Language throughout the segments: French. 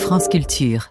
France Culture.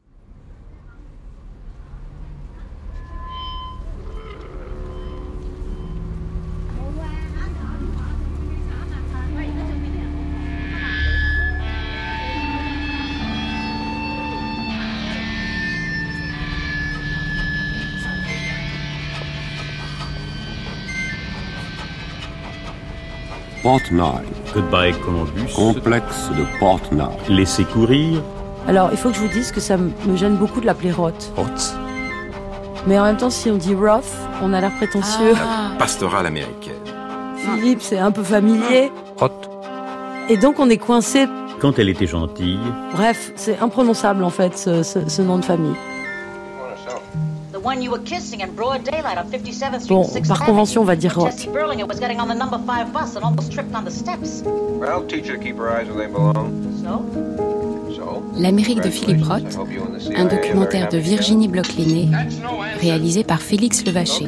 Port-Nile. Goodbye Columbus. Complexe de Port-Nile. Laissez courir. Alors, il faut que je vous dise que ça me gêne beaucoup de l'appeler Roth. Roth. Mais en même temps, si on dit Roth, on a l'air prétentieux. Pastorale américaine. Philippe, c'est un peu familier. Roth. Et donc, on est coincé. Quand elle était gentille. Bref, c'est imprononçable, en fait, ce nom de famille. Bon, par convention, on va dire Roth. L'Amérique de Philippe Roth, un documentaire de Virginie Bloch-Lenné, réalisé par Félix Levaché.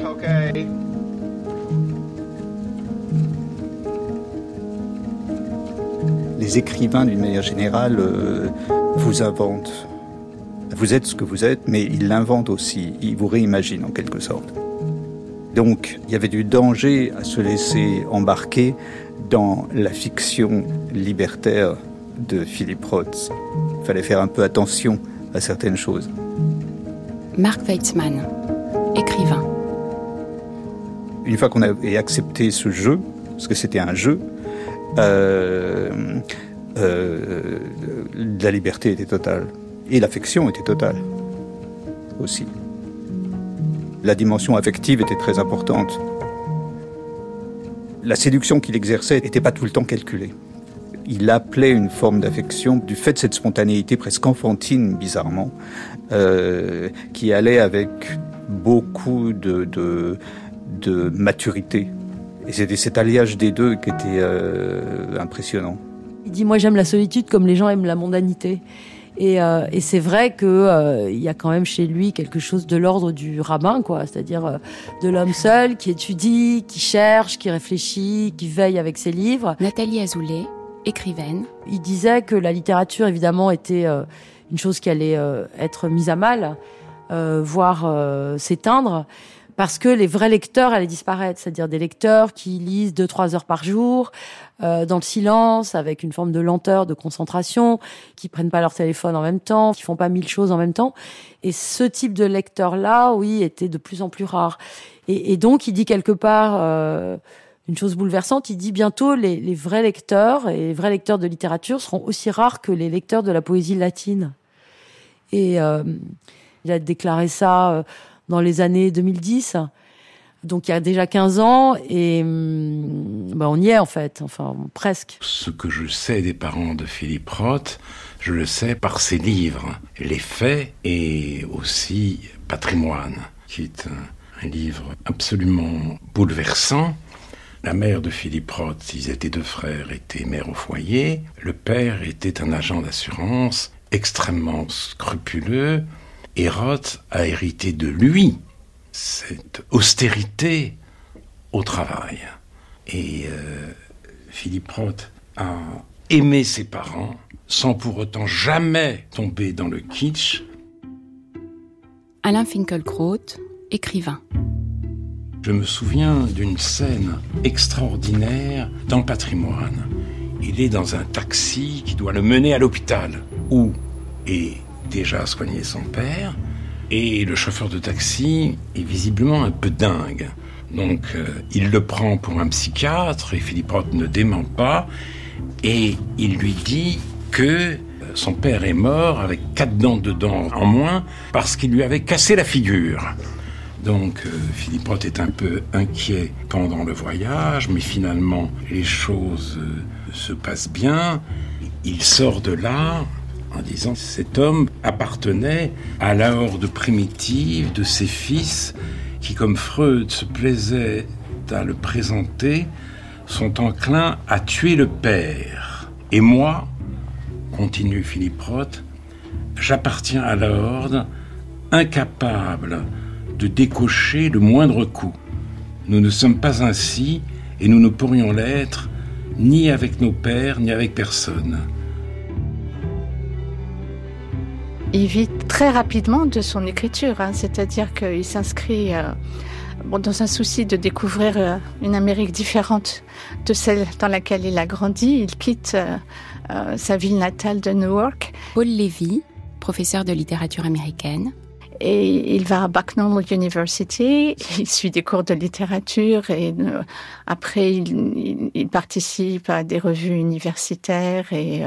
Les écrivains, d'une manière générale, vous inventent. Vous êtes ce que vous êtes, mais ils l'inventent aussi. Ils vous réimaginent en quelque sorte. Donc, il y avait du danger à se laisser embarquer dans la fiction libertaire de Philippe Roth. Il fallait faire un peu attention à certaines choses. Mark Weitzman, écrivain. Une fois qu'on avait accepté ce jeu, parce que c'était un jeu, la liberté était totale. Et l'affection était totale aussi. La dimension affective était très importante. La séduction qu'il exerçait n'était pas tout le temps calculée. Il appelait une forme d'affection du fait de cette spontanéité presque enfantine, bizarrement, qui allait avec beaucoup de maturité. Et c'était cet alliage des deux qui était impressionnant. Il dit « Moi, j'aime la solitude comme les gens aiment la mondanité ». Et c'est vrai que y a quand même chez lui quelque chose de l'ordre du rabbin, quoi, c'est-à-dire de l'homme seul qui étudie, qui cherche, qui réfléchit, qui veille avec ses livres. Nathalie Azoulay, écrivaine. Il disait que la littérature, évidemment, était une chose qui allait être mise à mal, voire s'éteindre, parce que les vrais lecteurs allaient disparaître, c'est-à-dire des lecteurs qui lisent 2-3 heures par jour, dans le silence, avec une forme de lenteur, de concentration, qui prennent pas leur téléphone en même temps, qui font pas 1000 choses en même temps. Et ce type de lecteur-là, oui, était de plus en plus rare. Et donc, il dit quelque part une chose bouleversante, il dit bientôt les vrais lecteurs, et les vrais lecteurs de littérature seront aussi rares que les lecteurs de la poésie latine. Et il a déclaré ça dans les années 2010. Donc il y a déjà 15 ans, et on y est en fait, enfin presque. Ce que je sais des parents de Philippe Roth, je le sais par ses livres, Les Faits et aussi Patrimoine, qui est un livre absolument bouleversant. La mère de Philippe Roth, ils étaient 2 frères, était mère au foyer. Le père était un agent d'assurance extrêmement scrupuleux, et Roth a hérité de lui cette austérité au travail. Et Philippe Roth a aimé ses parents sans pour autant jamais tomber dans le kitsch. Alain Finkielkraut, écrivain. Je me souviens d'une scène extraordinaire dans Patrimoine. Il est dans un taxi qui doit le mener à l'hôpital, où est déjà soigné son père. Et le chauffeur de taxi est visiblement un peu dingue. Donc, il le prend pour un psychiatre, et Philippe Roth ne dément pas. Et il lui dit que son père est mort avec 4 dents de dents en moins parce qu'il lui avait cassé la figure. Donc, Philippe Roth est un peu inquiet pendant le voyage, mais finalement, les choses se passent bien. Il sort de là en disant que cet homme appartenait à la horde primitive de ses fils qui, comme Freud se plaisait à le présenter, sont enclins à tuer le père. Et moi, continue Philippe Roth, j'appartiens à la horde, incapable de décocher le moindre coup. Nous ne sommes pas ainsi et nous ne pourrions l'être ni avec nos pères ni avec personne. Il vit très rapidement de son écriture, c'est-à-dire qu'il s'inscrit dans un souci de découvrir une Amérique différente de celle dans laquelle il a grandi. Il quitte sa ville natale de Newark. Paul Levy, professeur de littérature américaine. Et il va à Bucknell University, il suit des cours de littérature et après il participe à des revues universitaires et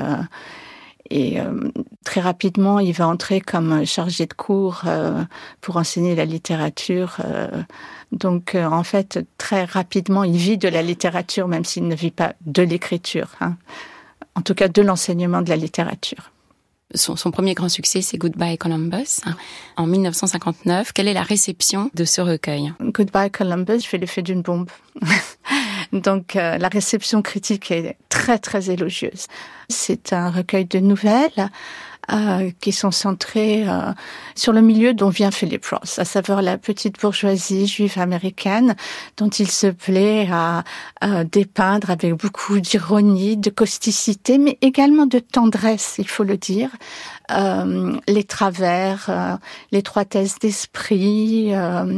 très rapidement il va entrer comme chargé de cours pour enseigner la littérature. Donc en fait très rapidement il vit de la littérature même s'il ne vit pas de l'écriture, en tout cas de l'enseignement de la littérature. Son premier grand succès, c'est Goodbye Columbus, en 1959. Quelle est la réception de ce recueil ? Goodbye Columbus fait l'effet d'une bombe. Donc la réception critique est très très élogieuse. C'est un recueil de nouvelles qui sont centrées sur le milieu dont vient Philip Roth, à savoir la petite bourgeoisie juive américaine dont il se plaît à dépeindre avec beaucoup d'ironie, de causticité, mais également de tendresse, il faut le dire, les travers, l'étroitesse d'esprit,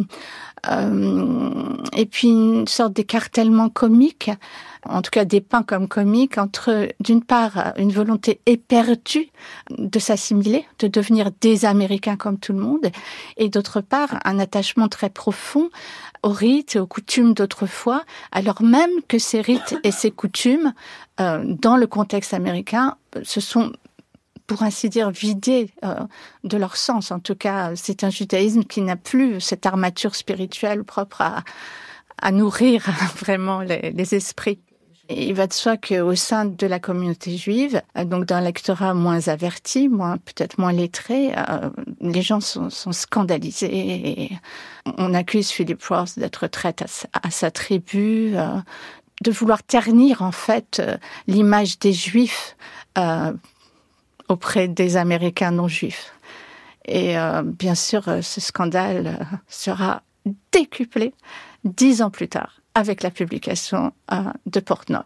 et puis une sorte d'écartèlement comique, en tout cas dépeint comme comique, entre d'une part une volonté éperdue de s'assimiler, de devenir des Américains comme tout le monde, et d'autre part un attachement très profond aux rites et aux coutumes d'autrefois, alors même que ces rites et ces coutumes, dans le contexte américain, se sont pour ainsi dire, vidés de leur sens. En tout cas, c'est un judaïsme qui n'a plus cette armature spirituelle propre à nourrir vraiment les esprits. Et il va de soi qu'au sein de la communauté juive, donc d'un lectorat moins averti, peut-être moins lettré, les gens sont scandalisés. Et on accuse Philip Roth d'être traître à sa tribu, de vouloir ternir en fait l'image des Juifs auprès des Américains non juifs. Et bien sûr, ce scandale sera décuplé 10 ans plus tard avec la publication de Portnoy.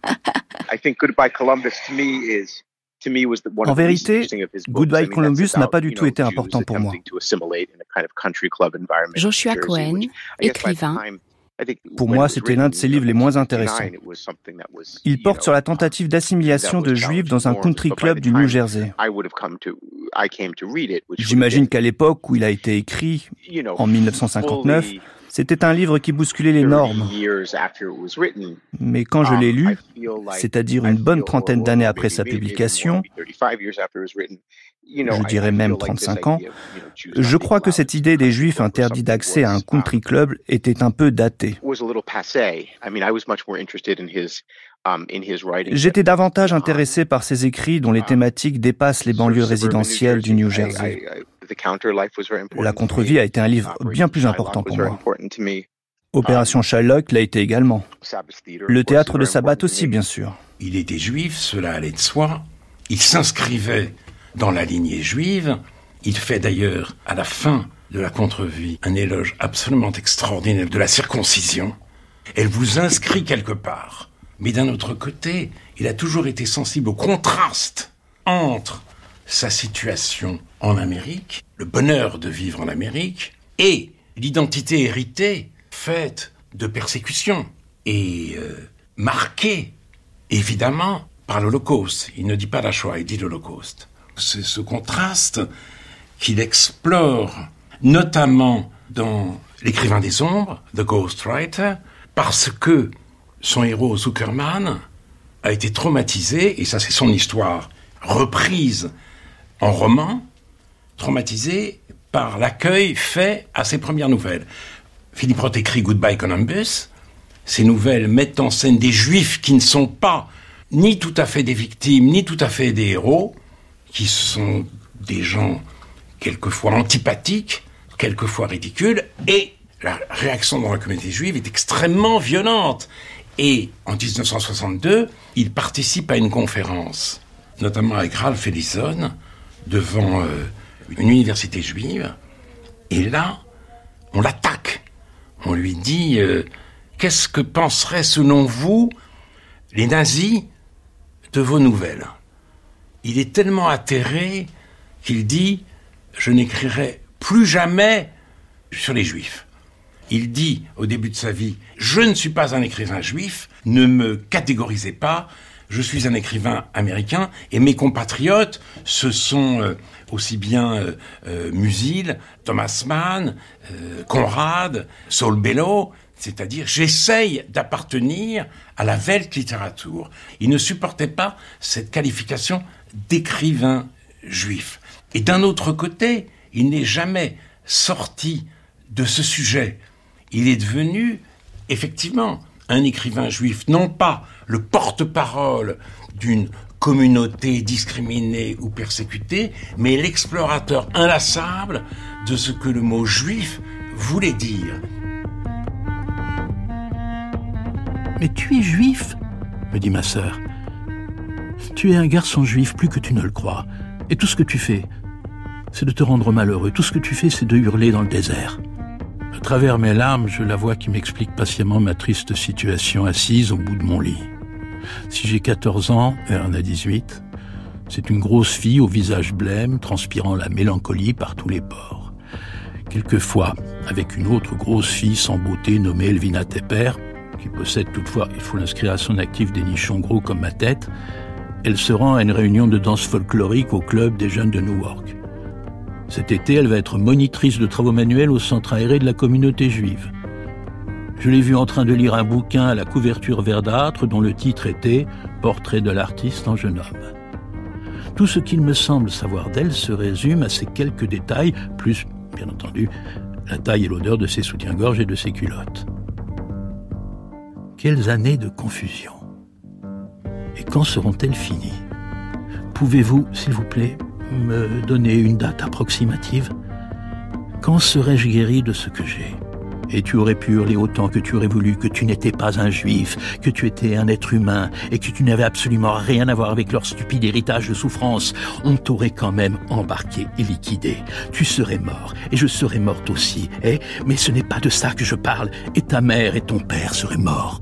En vérité, Goodbye Columbus n'a pas du tout été important pour moi. Joshua Cohen, écrivain. Pour moi, c'était l'un de ses livres les moins intéressants. Il porte sur la tentative d'assimilation de Juifs dans un country club du New Jersey. J'imagine qu'à l'époque où il a été écrit, en 1959, c'était un livre qui bousculait les normes. Mais quand je l'ai lu, c'est-à-dire une bonne trentaine d'années après sa publication, je dirais même 35 ans, je crois que cette idée des Juifs interdits d'accès à un country club était un peu datée. J'étais davantage intéressé par ses écrits dont les thématiques dépassent les banlieues résidentielles du New Jersey. La contre-vie a été un livre bien plus important pour moi. Opération Shylock l'a été également. Le théâtre de Sabbath aussi, bien sûr. Il était juif, cela allait de soi. Il s'inscrivait dans la lignée juive. Il fait d'ailleurs, à la fin de la contre-vie, un éloge absolument extraordinaire de la circoncision. Elle vous inscrit quelque part. Mais d'un autre côté, il a toujours été sensible au contraste entre sa situation en Amérique, le bonheur de vivre en Amérique, et l'identité héritée, faite de persécutions et marquée, évidemment, par l'Holocauste. Il ne dit pas la Shoah, il dit l'Holocauste. C'est ce contraste qu'il explore, notamment dans L'écrivain des ombres, The Ghostwriter, parce que son héros, Zuckerman, a été traumatisé, et ça c'est son histoire reprise en roman, traumatisé par l'accueil fait à ses premières nouvelles. Philip Roth écrit Goodbye Columbus. Ces nouvelles mettent en scène des Juifs qui ne sont pas ni tout à fait des victimes, ni tout à fait des héros, qui sont des gens quelquefois antipathiques, quelquefois ridicules, et la réaction dans la communauté juive est extrêmement violente. Et en 1962, il participe à une conférence, notamment avec Ralph Ellison, devant une université juive, et là, on l'attaque. On lui dit qu'est-ce que penseraient selon vous les nazis de vos nouvelles ? Il est tellement atterré qu'il dit je n'écrirai plus jamais sur les Juifs. Il dit au début de sa vie, je ne suis pas un écrivain juif, ne me catégorisez pas, je suis un écrivain américain et mes compatriotes, ce sont aussi bien Musil, Thomas Mann, Conrad, Saul Bellow, c'est-à-dire j'essaye d'appartenir à la Weltliteratur. Il ne supportait pas cette qualification d'écrivain juif. Et d'un autre côté, il n'est jamais sorti de ce sujet. Il est devenu, effectivement, un écrivain juif, non pas le porte-parole d'une communauté discriminée ou persécutée, mais l'explorateur inlassable de ce que le mot juif voulait dire. Mais tu es juif, me dit ma sœur. Tu es un garçon juif plus que tu ne le crois. Et tout ce que tu fais, c'est de te rendre malheureux. Tout ce que tu fais, c'est de hurler dans le désert. À travers mes larmes, je la vois qui m'explique patiemment ma triste situation assise au bout de mon lit. Si j'ai 14 ans, elle en a 18, c'est une grosse fille au visage blême, transpirant la mélancolie par tous les pores. Quelquefois, avec une autre grosse fille sans beauté nommée Elvina Tepper, qui possède toutefois, il faut l'inscrire à son actif, des nichons gros comme ma tête, elle se rend à une réunion de danse folklorique au club des jeunes de Newark. Cet été, elle va être monitrice de travaux manuels au centre aéré de la communauté juive. Je l'ai vue en train de lire un bouquin à la couverture verdâtre dont le titre était « Portrait de l'artiste en jeune homme ». Tout ce qu'il me semble savoir d'elle se résume à ces quelques détails, plus, bien entendu, la taille et l'odeur de ses soutiens-gorge et de ses culottes. Quelles années de confusion! Et quand seront-elles finies? Pouvez-vous, s'il vous plaît, me donner une date approximative? Quand serai-je guéri de ce que j'ai? Et tu aurais pu hurler autant que tu aurais voulu que tu n'étais pas un juif, que tu étais un être humain et que tu n'avais absolument rien à voir avec leur stupide héritage de souffrance. On t'aurait quand même embarqué et liquidé. Tu serais mort et je serais morte aussi, mais ce n'est pas de ça que je parle. Et ta mère et ton père seraient morts.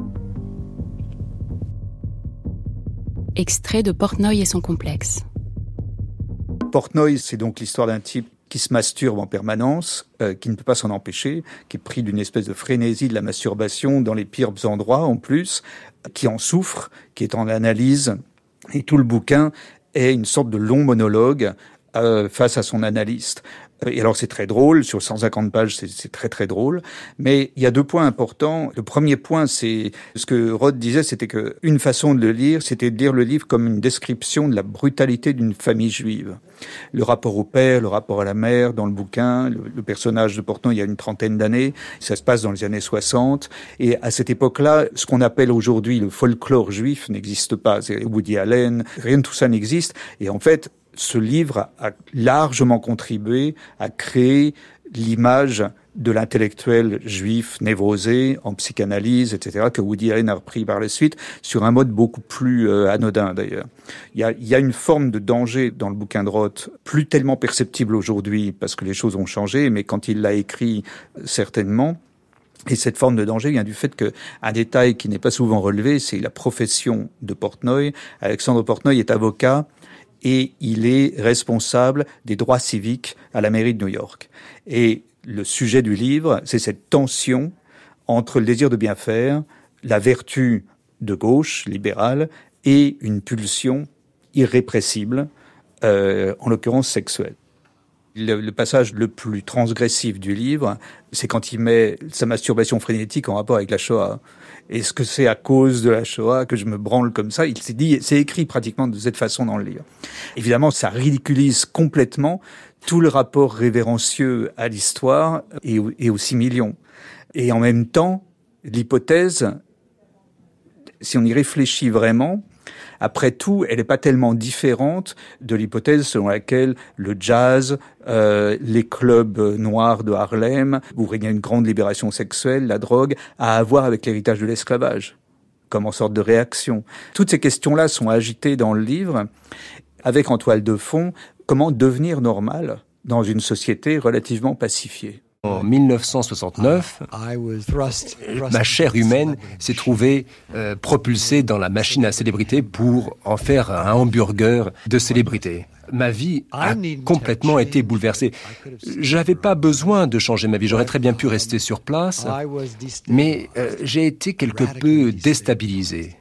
Extrait de Portnoy et son complexe. Portnoy, c'est donc l'histoire d'un type qui se masturbe en permanence, qui ne peut pas s'en empêcher, qui est pris d'une espèce de frénésie de la masturbation dans les pires endroits en plus, qui en souffre, qui est en analyse. Et tout le bouquin est une sorte de long monologue face à son analyste. Et alors c'est très drôle, sur 150 pages c'est très très drôle, mais il y a deux points importants. Le premier point, c'est ce que Roth disait, c'était que une façon de le lire, c'était de lire le livre comme une description de la brutalité d'une famille juive. Le rapport au père, le rapport à la mère dans le bouquin, le personnage de Portnoy il y a une trentaine d'années, ça se passe dans les années 60, et à cette époque-là, ce qu'on appelle aujourd'hui le folklore juif n'existe pas. C'est Woody Allen, rien de tout ça n'existe, et en fait, ce livre a largement contribué à créer l'image de l'intellectuel juif névrosé en psychanalyse, etc., que Woody Allen a repris par la suite sur un mode beaucoup plus anodin d'ailleurs. Il y a une forme de danger dans le bouquin de Roth, plus tellement perceptible aujourd'hui parce que les choses ont changé, mais quand il l'a écrit, certainement. Et cette forme de danger vient du fait qu'un détail qui n'est pas souvent relevé, c'est la profession de Portnoy. Alexandre Portnoy est avocat et il est responsable des droits civiques à la mairie de New York. Et le sujet du livre, c'est cette tension entre le désir de bien faire, la vertu de gauche, libérale, et une pulsion irrépressible, en l'occurrence sexuelle. Le passage le plus transgressif du livre, c'est quand il met sa masturbation frénétique en rapport avec la Shoah. Est-ce que c'est à cause de la Shoah que je me branle comme ça? Il s'est dit, c'est écrit pratiquement de cette façon dans le livre. Évidemment, ça ridiculise complètement tout le rapport révérencieux à l'histoire et aux 6 millions. Et en même temps, l'hypothèse, si on y réfléchit vraiment, après tout, elle n'est pas tellement différente de l'hypothèse selon laquelle le jazz, les clubs noirs de Harlem, où il y a une grande libération sexuelle, la drogue, a à voir avec l'héritage de l'esclavage, comme en sorte de réaction. Toutes ces questions-là sont agitées dans le livre, avec en toile de fond, comment devenir normal dans une société relativement pacifiée. En 1969, ma chair humaine s'est trouvée propulsée dans la machine à célébrité pour en faire un hamburger de célébrité. Ma vie a complètement été bouleversée. J'avais pas besoin de changer ma vie, j'aurais très bien pu rester sur place, mais j'ai été quelque peu déstabilisé.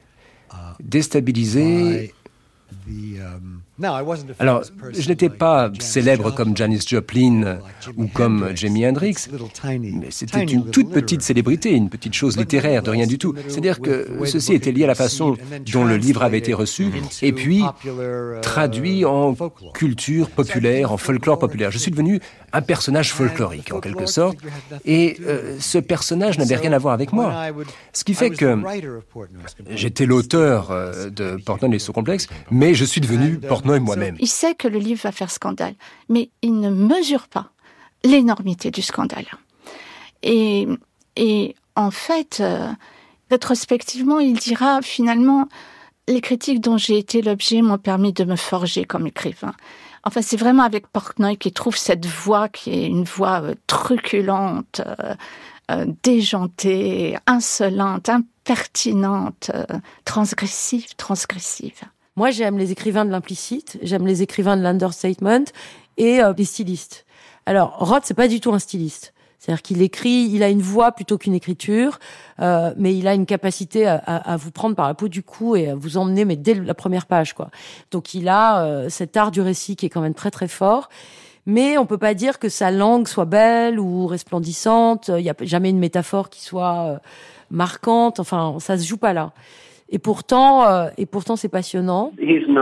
Alors, je n'étais pas célèbre comme Janis Joplin ou comme Jimi Hendrix, mais c'était une toute petite célébrité, une petite chose littéraire, de rien du tout. C'est-à-dire que ceci était lié à la façon dont le livre avait été reçu, et puis traduit en culture populaire, en folklore populaire. Je suis devenu un personnage folklorique, en quelque sorte, et ce personnage n'avait rien à voir avec moi. Ce qui fait que j'étais l'auteur de Portnoy et son complexe, mais je suis devenu Portnoy moi-même. Il sait que le livre va faire scandale, mais il ne mesure pas l'énormité du scandale. Et en fait, rétrospectivement, il dira finalement, les critiques dont j'ai été l'objet m'ont permis de me forger comme écrivain. Enfin, c'est vraiment avec Portnoy qu'il trouve cette voix qui est une voix truculente, déjantée, insolente, impertinente, transgressive. Moi, j'aime les écrivains de l'implicite, j'aime les écrivains de l'understatement et les stylistes. Alors, Roth, c'est pas du tout un styliste. C'est-à-dire qu'il écrit, il a une voix plutôt qu'une écriture, mais il a une capacité à vous prendre par la peau du cou et à vous emmener, mais dès la première page, quoi. Donc, il a cet art du récit qui est quand même très, très fort. Mais on peut pas dire que sa langue soit belle ou resplendissante. Il y a jamais une métaphore qui soit marquante. Enfin, ça se joue pas là. Et pourtant, c'est passionnant.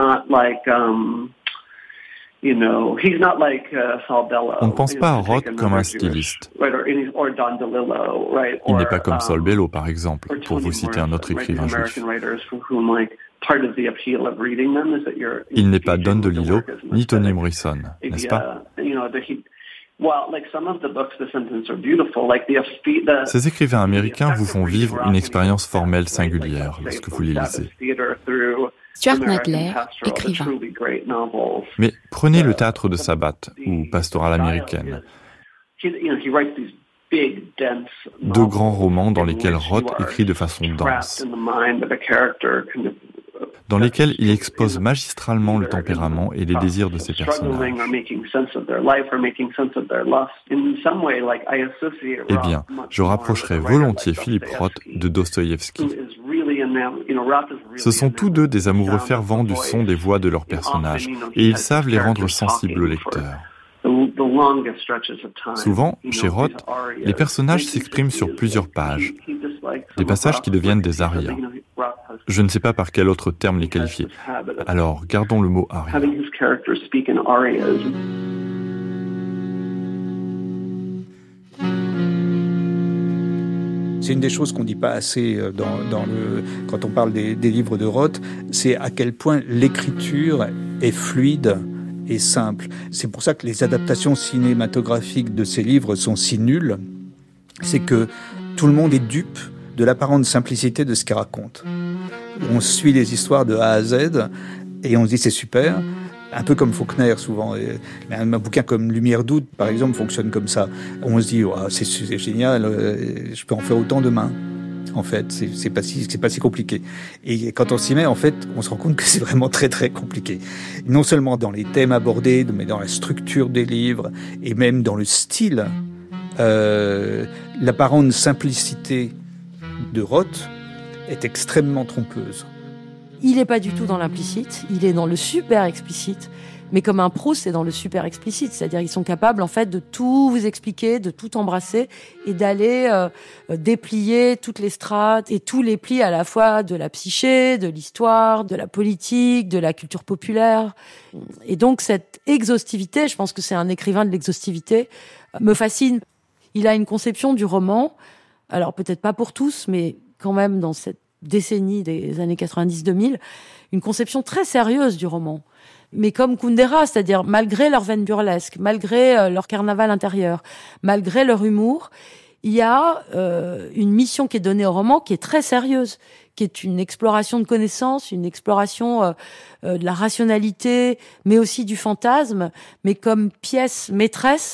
On ne pense pas à Roth comme un styliste. Il n'est pas comme Saul Bellow, par exemple, pour vous citer un autre écrivain juif. Il n'est pas Don DeLillo, ni Toni Morrison, n'est-ce pas? Ces écrivains américains vous font vivre une expérience formelle singulière lorsque vous les lisez. Stuart Nadler, écrivain. Mais prenez le théâtre de Sabbat ou Pastorale américaine. Deux grands romans dans lesquels Roth écrit de façon dense, dans lesquels il expose magistralement le tempérament et les désirs de ses personnages. Eh bien, je rapprocherais volontiers Philip Roth de Dostoïevski. Ce sont tous deux des amoureux fervents du son des voix de leurs personnages, et ils savent les rendre sensibles au lecteur. Souvent, chez Roth, les personnages s'expriment sur plusieurs pages, des passages qui deviennent des arias. Je ne sais pas par quel autre terme les qualifier. Alors, gardons le mot aria. C'est une des choses qu'on ne dit pas assez quand on parle des livres de Roth, c'est à quel point l'écriture est fluide et simple. C'est pour ça que les adaptations cinématographiques de ces livres sont si nulles. C'est que tout le monde est dupe de l'apparente simplicité de ce qu'il raconte. On suit les histoires de A à Z et on se dit c'est super. Un peu comme Faulkner souvent. Un bouquin comme Lumière d'août, par exemple, fonctionne comme ça. On se dit oh, c'est génial, je peux en faire autant demain. En fait, c'est pas si compliqué. Et quand on s'y met, en fait, on se rend compte que c'est vraiment très très compliqué. Non seulement dans les thèmes abordés, mais dans la structure des livres et même dans le style. L'apparente simplicité de Roth est extrêmement trompeuse. Il n'est pas du tout dans l'implicite, il est dans le super explicite. Mais comme un Proust, c'est dans le super explicite. C'est-à-dire ils sont capables, en fait, de tout vous expliquer, de tout embrasser et d'aller déplier toutes les strates et tous les plis à la fois de la psyché, de l'histoire, de la politique, de la culture populaire. Et donc, cette exhaustivité, je pense que c'est un écrivain de l'exhaustivité, me fascine. Il a une conception du roman, alors peut-être pas pour tous, mais quand même dans cette décennie des années 90-2000, une conception très sérieuse du roman. Mais comme Kundera, c'est-à-dire malgré leur veine burlesque, malgré leur carnaval intérieur, malgré leur humour, il y a une mission qui est donnée au roman qui est très sérieuse, qui est une exploration de connaissances, une exploration de la rationalité, mais aussi du fantasme, mais comme pièce maîtresse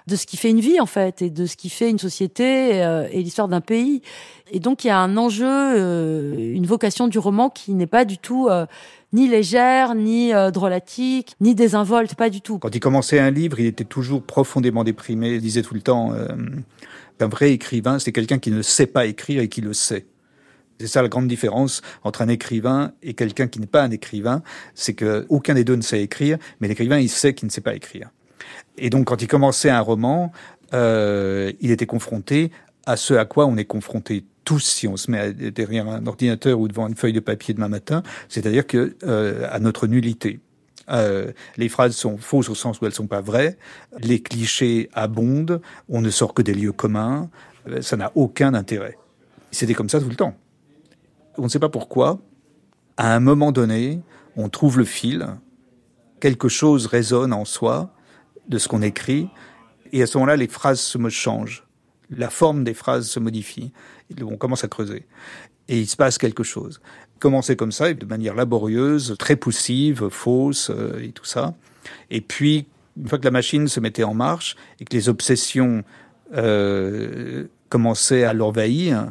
de ce qui fait une vie en fait, et de ce qui fait une société et l'histoire d'un pays. Et donc il y a un enjeu, une vocation du roman qui n'est pas du tout ni légère, ni drôlatique, ni désinvolte, pas du tout. Quand il commençait un livre, il était toujours profondément déprimé. Il disait tout le temps qu'un vrai écrivain, c'est quelqu'un qui ne sait pas écrire et qui le sait. C'est ça la grande différence entre un écrivain et quelqu'un qui n'est pas un écrivain, c'est que aucun des deux ne sait écrire, mais l'écrivain, il sait qu'il ne sait pas écrire. Et donc, quand il commençait un roman, il était confronté à ce à quoi on est confronté tous si on se met derrière un ordinateur ou devant une feuille de papier demain matin, c'est-à-dire que à notre nullité. Les phrases sont fausses au sens où elles sont pas vraies, les clichés abondent, on ne sort que des lieux communs, ça n'a aucun intérêt. C'était comme ça tout le temps. On ne sait pas pourquoi, à un moment donné, on trouve le fil, quelque chose résonne en soi de ce qu'on écrit, et à ce moment-là, les phrases se changent. La forme des phrases se modifie. On commence à creuser. Et il se passe quelque chose. Commencer comme ça, de manière laborieuse, très poussive, fausse, et tout ça. Et puis, une fois que la machine se mettait en marche, et que les obsessions commençaient à l'envahir,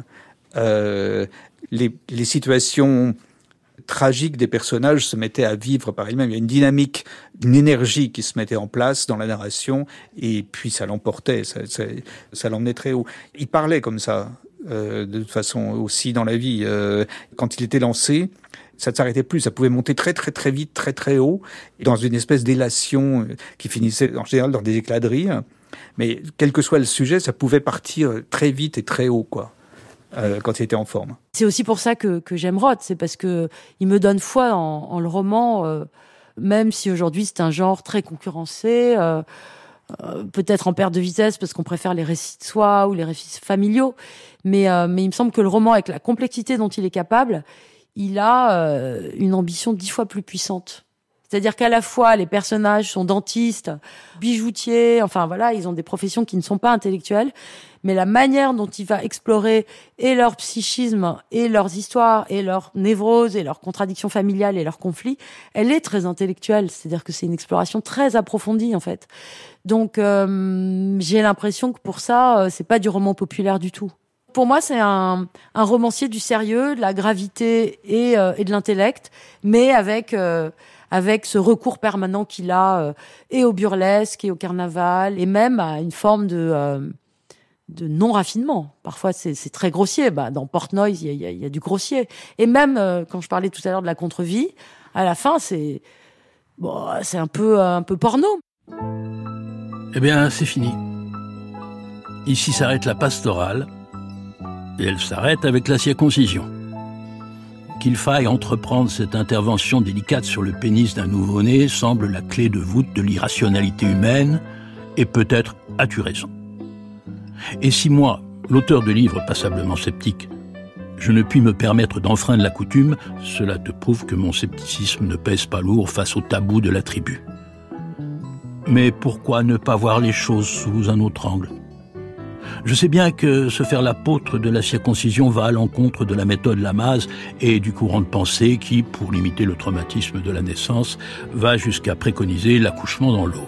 les situations tragiques des personnages se mettaient à vivre par elles-mêmes. Il y a une dynamique, une énergie qui se mettait en place dans la narration, et puis ça l'emportait, ça l'emmenait très haut. Il parlait comme ça, de toute façon aussi dans la vie. Quand il était lancé, ça ne s'arrêtait plus, ça pouvait monter très très très vite, très très haut, dans une espèce d'élation qui finissait en général dans des éclats de rire. Mais quel que soit le sujet, ça pouvait partir très vite et très haut, quoi. Quand il était en forme. C'est aussi pour ça que j'aime Roth, c'est parce que il me donne foi en le roman, même si aujourd'hui c'est un genre très concurrencé, peut-être en perte de vitesse parce qu'on préfère les récits de soi ou les récits familiaux, mais il me semble que le roman, avec la complexité dont il est capable, il a une ambition 10 fois plus puissante. C'est-à-dire qu'à la fois, les personnages sont dentistes, bijoutiers, enfin voilà, ils ont des professions qui ne sont pas intellectuelles, mais la manière dont il va explorer et leur psychisme, et leurs histoires, et leurs névroses, et leurs contradictions familiales, et leurs conflits, elle est très intellectuelle. C'est-à-dire que c'est une exploration très approfondie, en fait. Donc, j'ai l'impression que pour ça, c'est pas du roman populaire du tout. Pour moi, c'est un romancier du sérieux, de la gravité et de l'intellect, mais avec ce recours permanent qu'il a et au burlesque et au carnaval, et même à une forme de non-raffinement. Parfois, c'est très grossier. Dans Portnoy, il y a du grossier. Et même, quand je parlais tout à l'heure de la contre-vie, à la fin, c'est un peu porno. Eh bien, c'est fini. Ici s'arrête la pastorale, et elle s'arrête avec la circoncision. Qu'il faille entreprendre cette intervention délicate sur le pénis d'un nouveau-né semble la clé de voûte de l'irrationalité humaine, et peut-être as-tu raison. Et si moi, l'auteur de livres passablement sceptique, je ne puis me permettre d'enfreindre la coutume, cela te prouve que mon scepticisme ne pèse pas lourd face au tabou de la tribu. Mais pourquoi ne pas voir les choses sous un autre angle ? Je sais bien que se faire l'apôtre de la circoncision va à l'encontre de la méthode Lamaze et du courant de pensée qui, pour limiter le traumatisme de la naissance, va jusqu'à préconiser l'accouchement dans l'eau.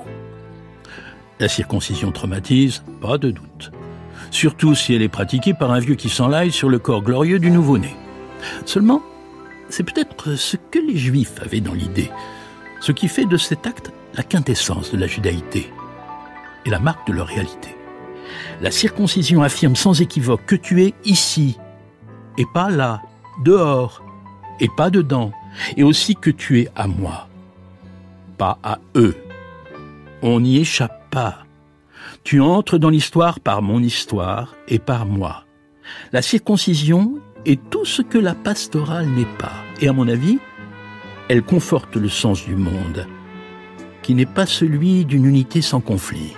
La circoncision traumatise, pas de doute. Surtout si elle est pratiquée par un vieux qui s'enlaille sur le corps glorieux du nouveau-né. Seulement, c'est peut-être ce que les Juifs avaient dans l'idée, ce qui fait de cet acte la quintessence de la judaïté et la marque de leur réalité. La circoncision affirme sans équivoque que tu es ici, et pas là, dehors, et pas dedans, et aussi que tu es à moi, pas à eux. On n'y échappe pas. Tu entres dans l'histoire par mon histoire et par moi. La circoncision est tout ce que la pastorale n'est pas. Et à mon avis, elle conforte le sens du monde, qui n'est pas celui d'une unité sans conflit.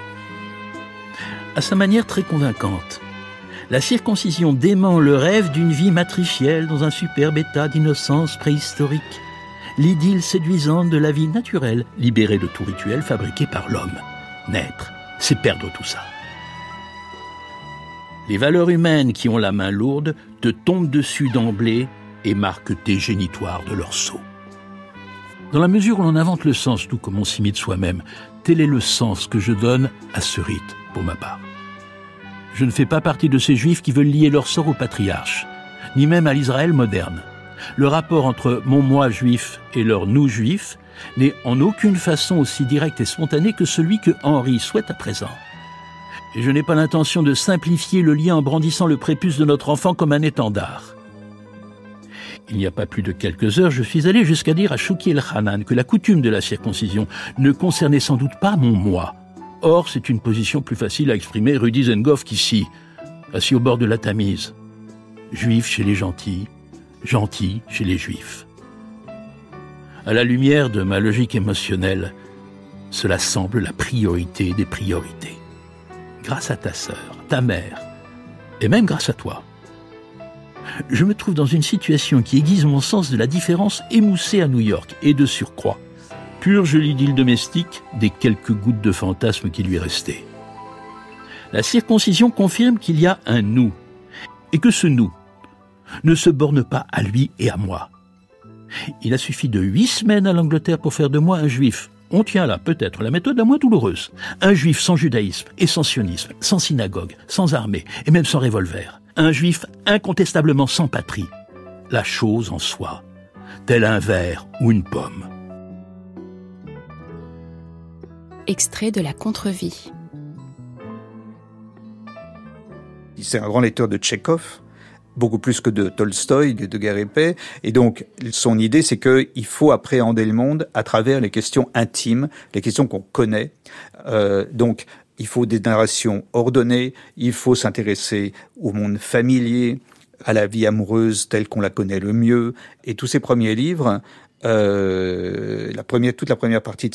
À sa manière très convaincante, la circoncision dément le rêve d'une vie matricielle dans un superbe état d'innocence préhistorique, l'idylle séduisante de la vie naturelle, libérée de tout rituel fabriqué par l'homme. Naître, c'est perdre tout ça. Les valeurs humaines qui ont la main lourde te tombent dessus d'emblée et marquent tes génitoires de leur sceau. Dans la mesure où l'on invente le sens, tout comme on s'imite soi-même, tel est le sens que je donne à ce rite, pour ma part. Je ne fais pas partie de ces juifs qui veulent lier leur sort au patriarche, ni même à l'Israël moderne. Le rapport entre mon moi juif et leur nous juif n'est en aucune façon aussi direct et spontané que celui que Henri souhaite à présent. Et je n'ai pas l'intention de simplifier le lien en brandissant le prépuce de notre enfant comme un étendard. Il n'y a pas plus de quelques heures, je suis allé jusqu'à dire à Chouki El-Hanan que la coutume de la circoncision ne concernait sans doute pas mon moi. Or, c'est une position plus facile à exprimer rue Dizengoff qu'ici, assis au bord de la Tamise. Juif chez les gentils, gentils chez les juifs. À la lumière de ma logique émotionnelle, cela semble la priorité des priorités. Grâce à ta sœur, ta mère, et même grâce à toi. Je me trouve dans une situation qui aiguise mon sens de la différence émoussée à New York, et de surcroît, purge l'idylle domestique des quelques gouttes de fantasme qui lui restaient. La circoncision confirme qu'il y a un nous, et que ce nous ne se borne pas à lui et à moi. Il a suffi de 8 semaines à l'Angleterre pour faire de moi un juif. On tient là, peut-être, la méthode la moins douloureuse. Un juif sans judaïsme et sans sionisme, sans synagogue, sans armée et même sans revolver. Un juif incontestablement sans patrie. La chose en soi, tel un verre ou une pomme. Extrait de La Contre-vie. C'est un grand lecteur de Tchekhov, beaucoup plus que de Tolstoï, de Guerre et Paix. Et donc, son idée, c'est qu'il faut appréhender le monde à travers les questions intimes, les questions qu'on connaît. Donc, il faut des narrations ordonnées, il faut s'intéresser au monde familier, à la vie amoureuse telle qu'on la connaît le mieux. Et tous ses premiers livres, toute la première partie de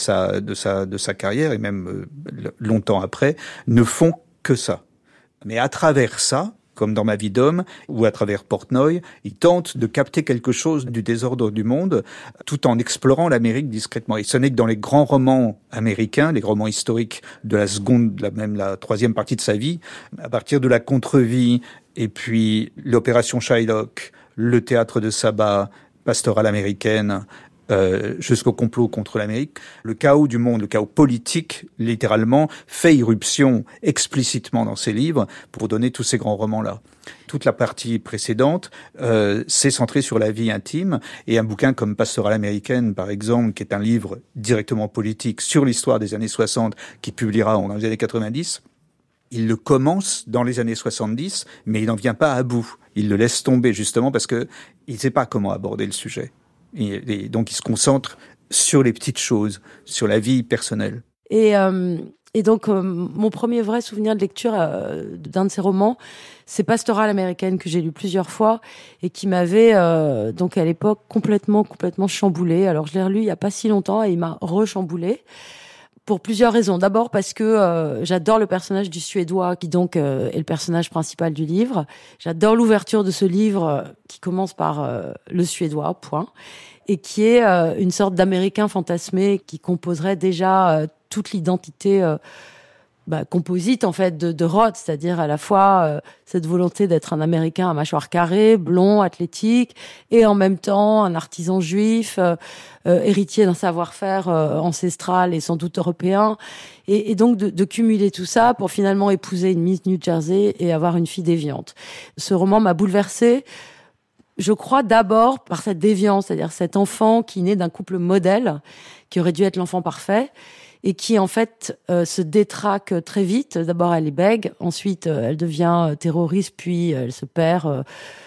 sa carrière, et même longtemps après, ne font que ça. Mais à travers ça, comme dans Ma vie d'homme, ou à travers Portnoy, il tente de capter quelque chose du désordre du monde, tout en explorant l'Amérique discrètement. Et ce n'est que dans les grands romans américains, les romans historiques de la seconde, même la troisième partie de sa vie, à partir de La Contre-vie, et puis l'Opération Shylock, le théâtre de Saba, Pastorale américaine, jusqu'au complot contre l'Amérique, le chaos du monde, le chaos politique, littéralement, fait irruption explicitement dans ses livres pour donner tous ces grands romans-là. Toute la partie précédente s'est centrée sur la vie intime, et un bouquin comme Pastorale américaine, par exemple, qui est un livre directement politique sur l'histoire des années 60, qui publiera dans les années 90, il le commence dans les années 70, mais il n'en vient pas à bout. Il le laisse tomber justement parce que il ne sait pas comment aborder le sujet. Et donc, il se concentre sur les petites choses, sur la vie personnelle. Et donc, mon premier vrai souvenir de lecture d'un de ses romans, c'est Pastorale américaine, que j'ai lu plusieurs fois et qui m'avait, donc à l'époque, complètement chamboulée. Alors, je l'ai relu il n'y a pas si longtemps et il m'a rechamboulée. Pour plusieurs raisons. D'abord parce que j'adore le personnage du Suédois qui donc est le personnage principal du livre. J'adore l'ouverture de ce livre qui commence par le Suédois, point, et qui est une sorte d'Américain fantasmé qui composerait déjà toute l'identité composite en fait de Roth, c'est-à-dire à la fois cette volonté d'être un Américain à mâchoire carrée, blond, athlétique, et en même temps un artisan juif, héritier d'un savoir-faire ancestral et sans doute européen, et donc de cumuler tout ça pour finalement épouser une Miss New Jersey et avoir une fille déviante. Ce roman m'a bouleversée, je crois d'abord par cette déviance, c'est-à-dire cet enfant qui naît d'un couple modèle, qui aurait dû être l'enfant parfait, et qui en fait se détraque très vite. D'abord elle est bègue, ensuite elle devient terroriste, puis elle se perd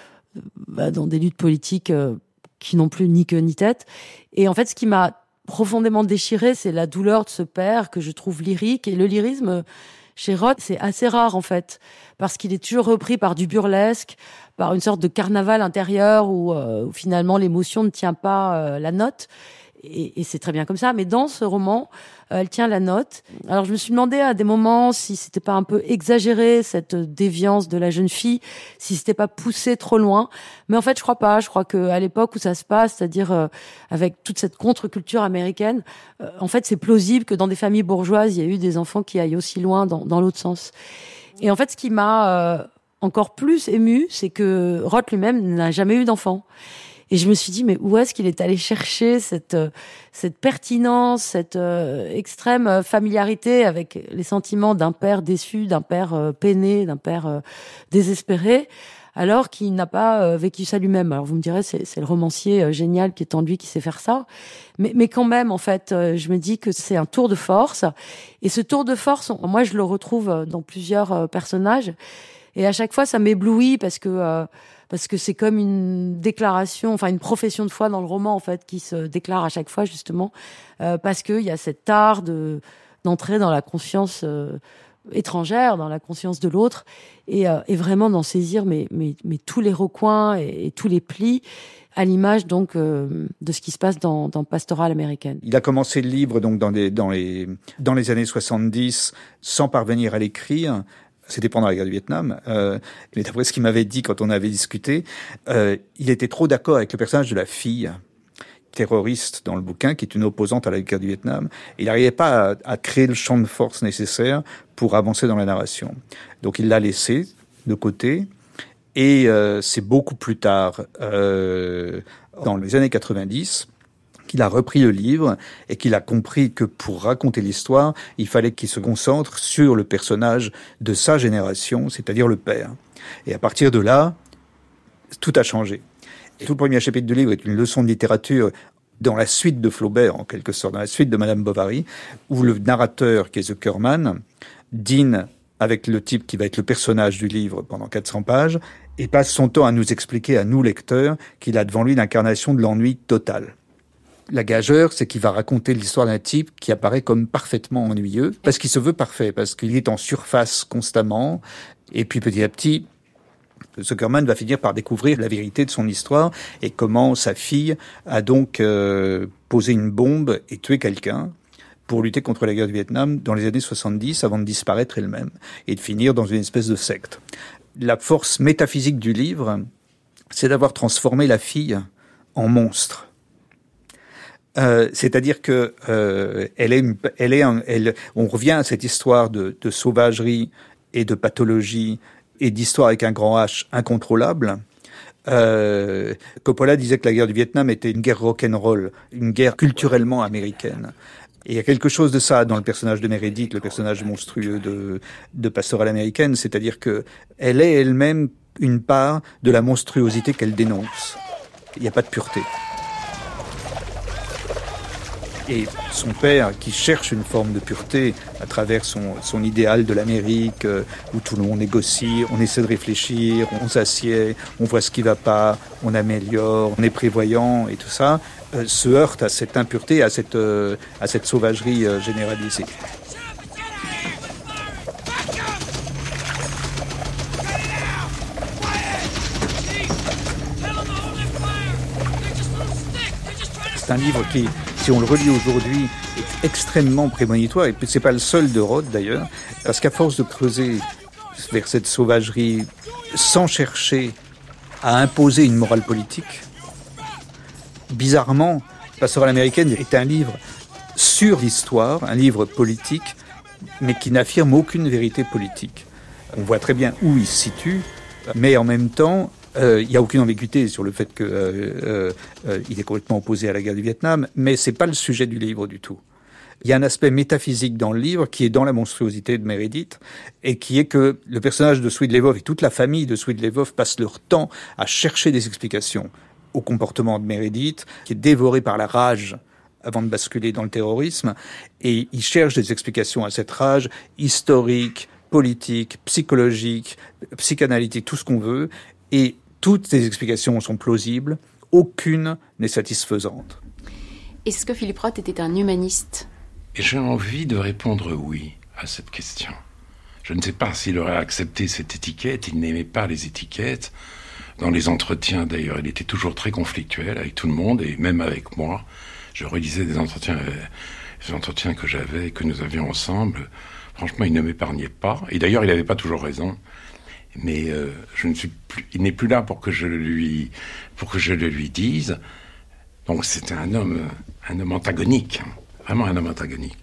dans des luttes politiques qui n'ont plus ni queue ni tête. Et en fait ce qui m'a profondément déchirée, c'est la douleur de ce père que je trouve lyrique. Et le lyrisme chez Roth, c'est assez rare en fait, parce qu'il est toujours repris par du burlesque, par une sorte de carnaval intérieur où finalement l'émotion ne tient pas la note. Et c'est très bien comme ça, mais dans ce roman, elle tient la note. Alors je me suis demandé à des moments si c'était pas un peu exagéré, cette déviance de la jeune fille, si c'était pas poussé trop loin. Mais en fait, je crois pas. Je crois qu'à l'époque où ça se passe, c'est-à-dire avec toute cette contre-culture américaine, en fait, c'est plausible que dans des familles bourgeoises, il y a eu des enfants qui aillent aussi loin dans l'autre sens. Et en fait, ce qui m'a encore plus émue, c'est que Roth lui-même n'a jamais eu d'enfant. Et je me suis dit, mais où est-ce qu'il est allé chercher cette pertinence, cette extrême familiarité avec les sentiments d'un père déçu, d'un père peiné, d'un père désespéré, alors qu'il n'a pas vécu ça lui-même. Alors vous me direz, c'est le romancier génial qui est en lui qui sait faire ça. Mais quand même, en fait, je me dis que c'est un tour de force. Et ce tour de force, moi, je le retrouve dans plusieurs personnages. Et à chaque fois, ça m'éblouit parce que c'est comme une déclaration, enfin une profession de foi dans le roman, en fait, qui se déclare à chaque fois, justement, parce qu'il y a cet art d'entrer dans la conscience étrangère, dans la conscience de l'autre, et vraiment d'en saisir mais tous les recoins et tous les plis, à l'image donc de ce qui se passe dans Pastorale américaine. Il a commencé le livre donc dans les années 70 sans parvenir à l'écrire. C'était pendant la guerre du Vietnam. Mais d'après ce qu'il m'avait dit quand on avait discuté, il était trop d'accord avec le personnage de la fille terroriste dans le bouquin, qui est une opposante à la guerre du Vietnam. Il n'arrivait pas à créer le champ de force nécessaire pour avancer dans la narration. Donc il l'a laissé de côté. Et c'est beaucoup plus tard, dans les années 90, qu'il a repris le livre et qu'il a compris que pour raconter l'histoire, il fallait qu'il se concentre sur le personnage de sa génération, c'est-à-dire le père. Et à partir de là, tout a changé. Et tout le premier chapitre du livre est une leçon de littérature dans la suite de Flaubert, en quelque sorte, dans la suite de Madame Bovary, où le narrateur, qui est Zuckerman, dîne avec le type qui va être le personnage du livre pendant 400 pages, et passe son temps à nous expliquer, à nous lecteurs, qu'il a devant lui l'incarnation de l'ennui total. La gageure, c'est qu'il va raconter l'histoire d'un type qui apparaît comme parfaitement ennuyeux, parce qu'il se veut parfait, parce qu'il est en surface constamment, et puis petit à petit, Zuckerman va finir par découvrir la vérité de son histoire et comment sa fille a donc posé une bombe et tué quelqu'un pour lutter contre la guerre du Vietnam dans les années 70 avant de disparaître elle-même et de finir dans une espèce de secte. La force métaphysique du livre, c'est d'avoir transformé la fille en monstre. C'est-à-dire que on revient à cette histoire de sauvagerie et de pathologie et d'histoire avec un grand H incontrôlable. Coppola disait que la guerre du Vietnam était une guerre rock'n'roll, une guerre culturellement américaine. Et il y a quelque chose de ça dans le personnage de Meredith, le personnage monstrueux de Pastorale américaine, c'est-à-dire que elle est elle-même une part de la monstruosité qu'elle dénonce. Il n'y a pas de pureté. Et son père, qui cherche une forme de pureté à travers son idéal de l'Amérique, où tout le monde négocie, on essaie de réfléchir, on s'assied, on voit ce qui va pas, on améliore, on est prévoyant et tout ça, se heurte à cette impureté, à cette sauvagerie généralisée. C'est un livre qui, si on le relit aujourd'hui, est extrêmement prémonitoire, et c'est pas le seul de Roth d'ailleurs, parce qu'à force de creuser vers cette sauvagerie sans chercher à imposer une morale politique, bizarrement, Pastorale américaine est un livre sur l'histoire, un livre politique, mais qui n'affirme aucune vérité politique. On voit très bien où il se situe, mais en même temps, il n'y a aucune ambiguïté sur le fait qu'il est complètement opposé à la guerre du Vietnam, mais c'est pas le sujet du livre du tout. Il y a un aspect métaphysique dans le livre qui est dans la monstruosité de Meredith et qui est que le personnage de Swidlevov et toute la famille de Swidlevov passent leur temps à chercher des explications au comportement de Meredith, qui est dévoré par la rage avant de basculer dans le terrorisme, et ils cherchent des explications à cette rage historique, politique, psychologique, psychanalytique, tout ce qu'on veut, et toutes ces explications sont plausibles, aucune n'est satisfaisante. Est-ce que Philippe Roth était un humaniste ? Et j'ai envie de répondre oui à cette question. Je ne sais pas s'il aurait accepté cette étiquette, il n'aimait pas les étiquettes. Dans les entretiens, d'ailleurs, il était toujours très conflictuel avec tout le monde, et même avec moi. Je relisais des entretiens que j'avais, que nous avions ensemble. Franchement, il ne m'épargnait pas. Et d'ailleurs, il n'avait pas toujours raison. Mais il n'est plus là pour que je le lui dise. Donc c'était un homme antagonique, vraiment un homme antagonique.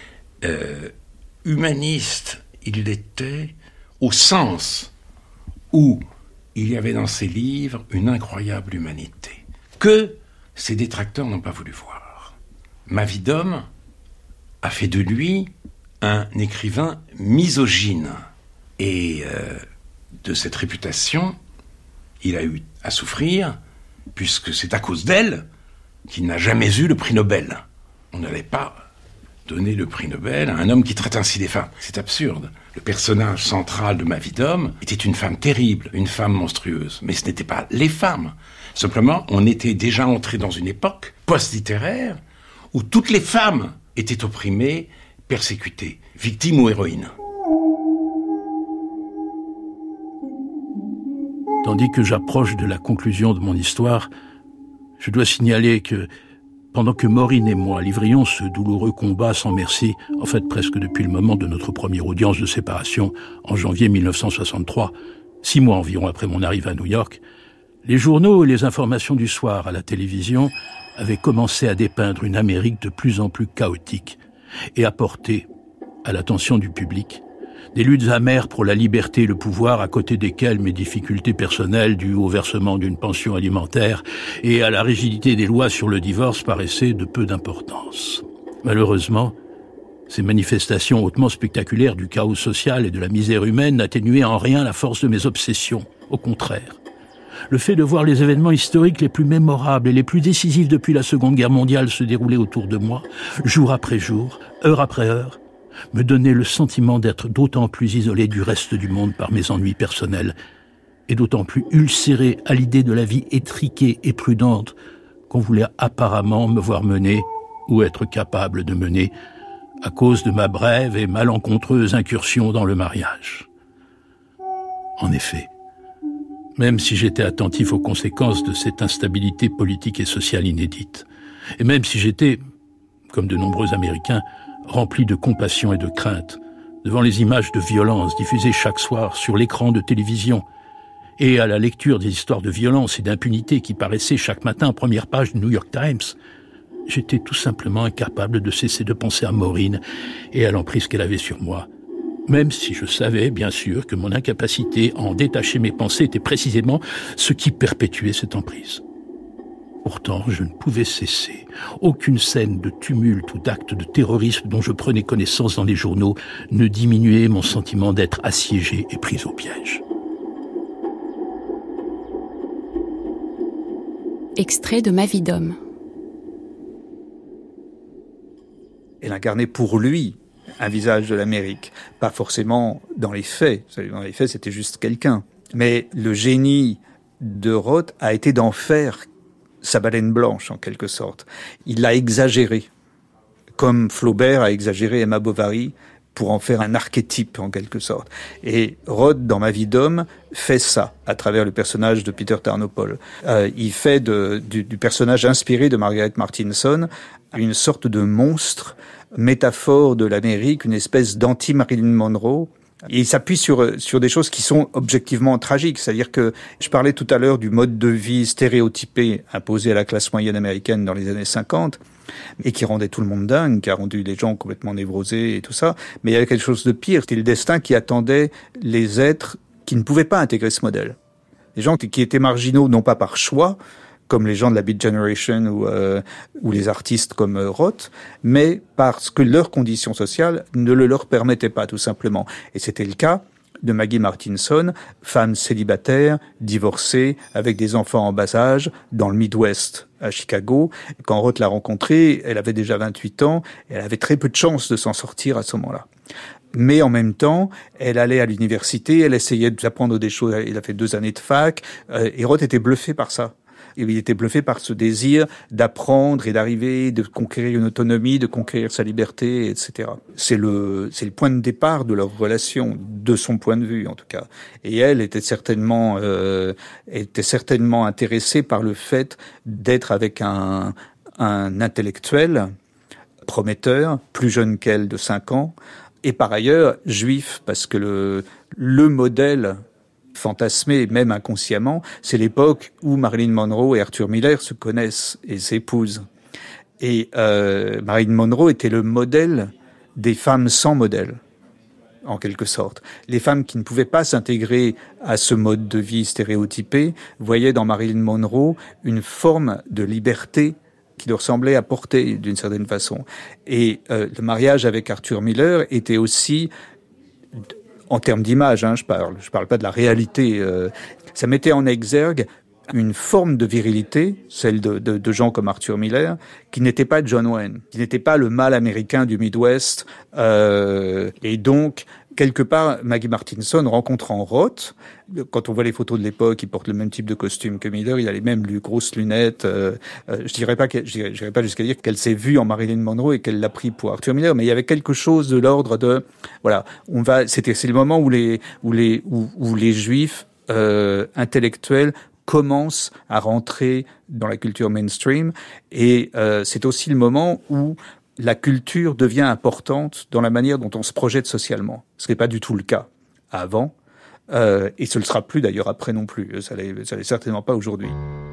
Humaniste, il l'était au sens où il y avait dans ses livres une incroyable humanité. que ses détracteurs n'ont pas voulu voir. Ma vie d'homme a fait de lui un écrivain misogyne. Et de cette réputation, il a eu à souffrir, puisque c'est à cause d'elle qu'il n'a jamais eu le prix Nobel. On n'allait pas donner le prix Nobel à un homme qui traite ainsi des femmes. C'est absurde. Le personnage central de Ma vie d'homme était une femme terrible, une femme monstrueuse. Mais ce n'étaient pas les femmes. Simplement, on était déjà entré dans une époque post-littéraire où toutes les femmes étaient opprimées, persécutées, victimes ou héroïnes. Tandis que j'approche de la conclusion de mon histoire, je dois signaler que pendant que Maureen et moi livrions ce douloureux combat sans merci, en fait presque depuis le moment de notre première audience de séparation en janvier 1963, 6 mois environ après mon arrivée à New York, les journaux et les informations du soir à la télévision avaient commencé à dépeindre une Amérique de plus en plus chaotique et à porter à l'attention du public des luttes amères pour la liberté et le pouvoir, à côté desquelles mes difficultés personnelles dues au versement d'une pension alimentaire et à la rigidité des lois sur le divorce paraissaient de peu d'importance. Malheureusement, ces manifestations hautement spectaculaires du chaos social et de la misère humaine n'atténuaient en rien la force de mes obsessions. Au contraire, le fait de voir les événements historiques les plus mémorables et les plus décisifs depuis la Seconde Guerre mondiale se dérouler autour de moi, jour après jour, heure après heure, me donnait le sentiment d'être d'autant plus isolé du reste du monde par mes ennuis personnels et d'autant plus ulcéré à l'idée de la vie étriquée et prudente qu'on voulait apparemment me voir mener ou être capable de mener à cause de ma brève et malencontreuse incursion dans le mariage. En effet, même si j'étais attentif aux conséquences de cette instabilité politique et sociale inédite, et même si j'étais, comme de nombreux Américains, rempli de compassion et de crainte devant les images de violence diffusées chaque soir sur l'écran de télévision et à la lecture des histoires de violence et d'impunité qui paraissaient chaque matin en première page du New York Times, j'étais tout simplement incapable de cesser de penser à Maureen et à l'emprise qu'elle avait sur moi, même si je savais, bien sûr, que mon incapacité à en détacher mes pensées était précisément ce qui perpétuait cette emprise. Pourtant, je ne pouvais cesser. Aucune scène de tumulte ou d'acte de terrorisme dont je prenais connaissance dans les journaux ne diminuait mon sentiment d'être assiégé et pris au piège. Extrait de Ma vie d'homme. Elle incarnait pour lui un visage de l'Amérique. Pas forcément dans les faits. Dans les faits, c'était juste quelqu'un. Mais le génie de Roth a été d'en faire sa baleine blanche, en quelque sorte. Il l'a exagéré, comme Flaubert a exagéré Emma Bovary pour en faire un archétype, en quelque sorte. Et Roth, dans Ma vie d'homme, fait ça, à travers le personnage de Peter Tarnopol. Il fait du personnage inspiré de Margaret Martinson une sorte de monstre, métaphore de l'Amérique, une espèce d'anti-Marilyn Monroe. Et il s'appuie sur des choses qui sont objectivement tragiques. C'est-à-dire que je parlais tout à l'heure du mode de vie stéréotypé imposé à la classe moyenne américaine dans les années 50 et qui rendait tout le monde dingue, qui a rendu les gens complètement névrosés et tout ça. Mais il y avait quelque chose de pire. C'était le destin qui attendait les êtres qui ne pouvaient pas intégrer ce modèle. Les gens qui étaient marginaux, non pas par choix, comme les gens de la Beat Generation ou les artistes comme Roth, mais parce que leurs conditions sociales ne le leur permettaient pas, tout simplement. Et c'était le cas de Maggie Martinson, femme célibataire, divorcée, avec des enfants en bas âge, dans le Midwest, à Chicago. Quand Roth l'a rencontrée, elle avait déjà 28 ans, et elle avait très peu de chances de s'en sortir à ce moment-là. Mais en même temps, elle allait à l'université, elle essayait d'apprendre des choses, elle a fait 2 années de fac, et Roth était bluffé par ça. Et il était bluffé par ce désir d'apprendre et d'arriver, de conquérir une autonomie, de conquérir sa liberté, etc. C'est le point de départ de leur relation, de son point de vue en tout cas. Et elle était certainement intéressée par le fait d'être avec un intellectuel prometteur, plus jeune qu'elle de 5 ans, et par ailleurs juif, parce que le modèle fantasmé, même inconsciemment, c'est l'époque où Marilyn Monroe et Arthur Miller se connaissent et s'épousent. Et Marilyn Monroe était le modèle des femmes sans modèle. en quelque sorte. Les femmes qui ne pouvaient pas s'intégrer à ce mode de vie stéréotypé voyaient dans Marilyn Monroe une forme de liberté qui leur semblait apporter d'une certaine façon. Et le mariage avec Arthur Miller était aussi, en termes d'image, je parle pas de la réalité, ça mettait en exergue une forme de virilité, celle de gens comme Arthur Miller, qui n'était pas John Wayne, qui n'était pas le mâle américain du Midwest. Et donc, quelque part, Maggie Martinson rencontrant Roth, quand on voit les photos de l'époque, il porte le même type de costume que Miller, il a les mêmes grosses lunettes. Je dirais pas jusqu'à dire qu'elle s'est vue en Marilyn Monroe et qu'elle l'a pris pour Arthur Miller, mais il y avait quelque chose de l'ordre de, voilà, c'est le moment où les Juifs intellectuels commence à rentrer dans la culture mainstream et c'est aussi le moment où la culture devient importante dans la manière dont on se projette socialement. Ce n'est pas du tout le cas avant et ce ne le sera plus d'ailleurs après non plus. Ça l'est certainement pas aujourd'hui.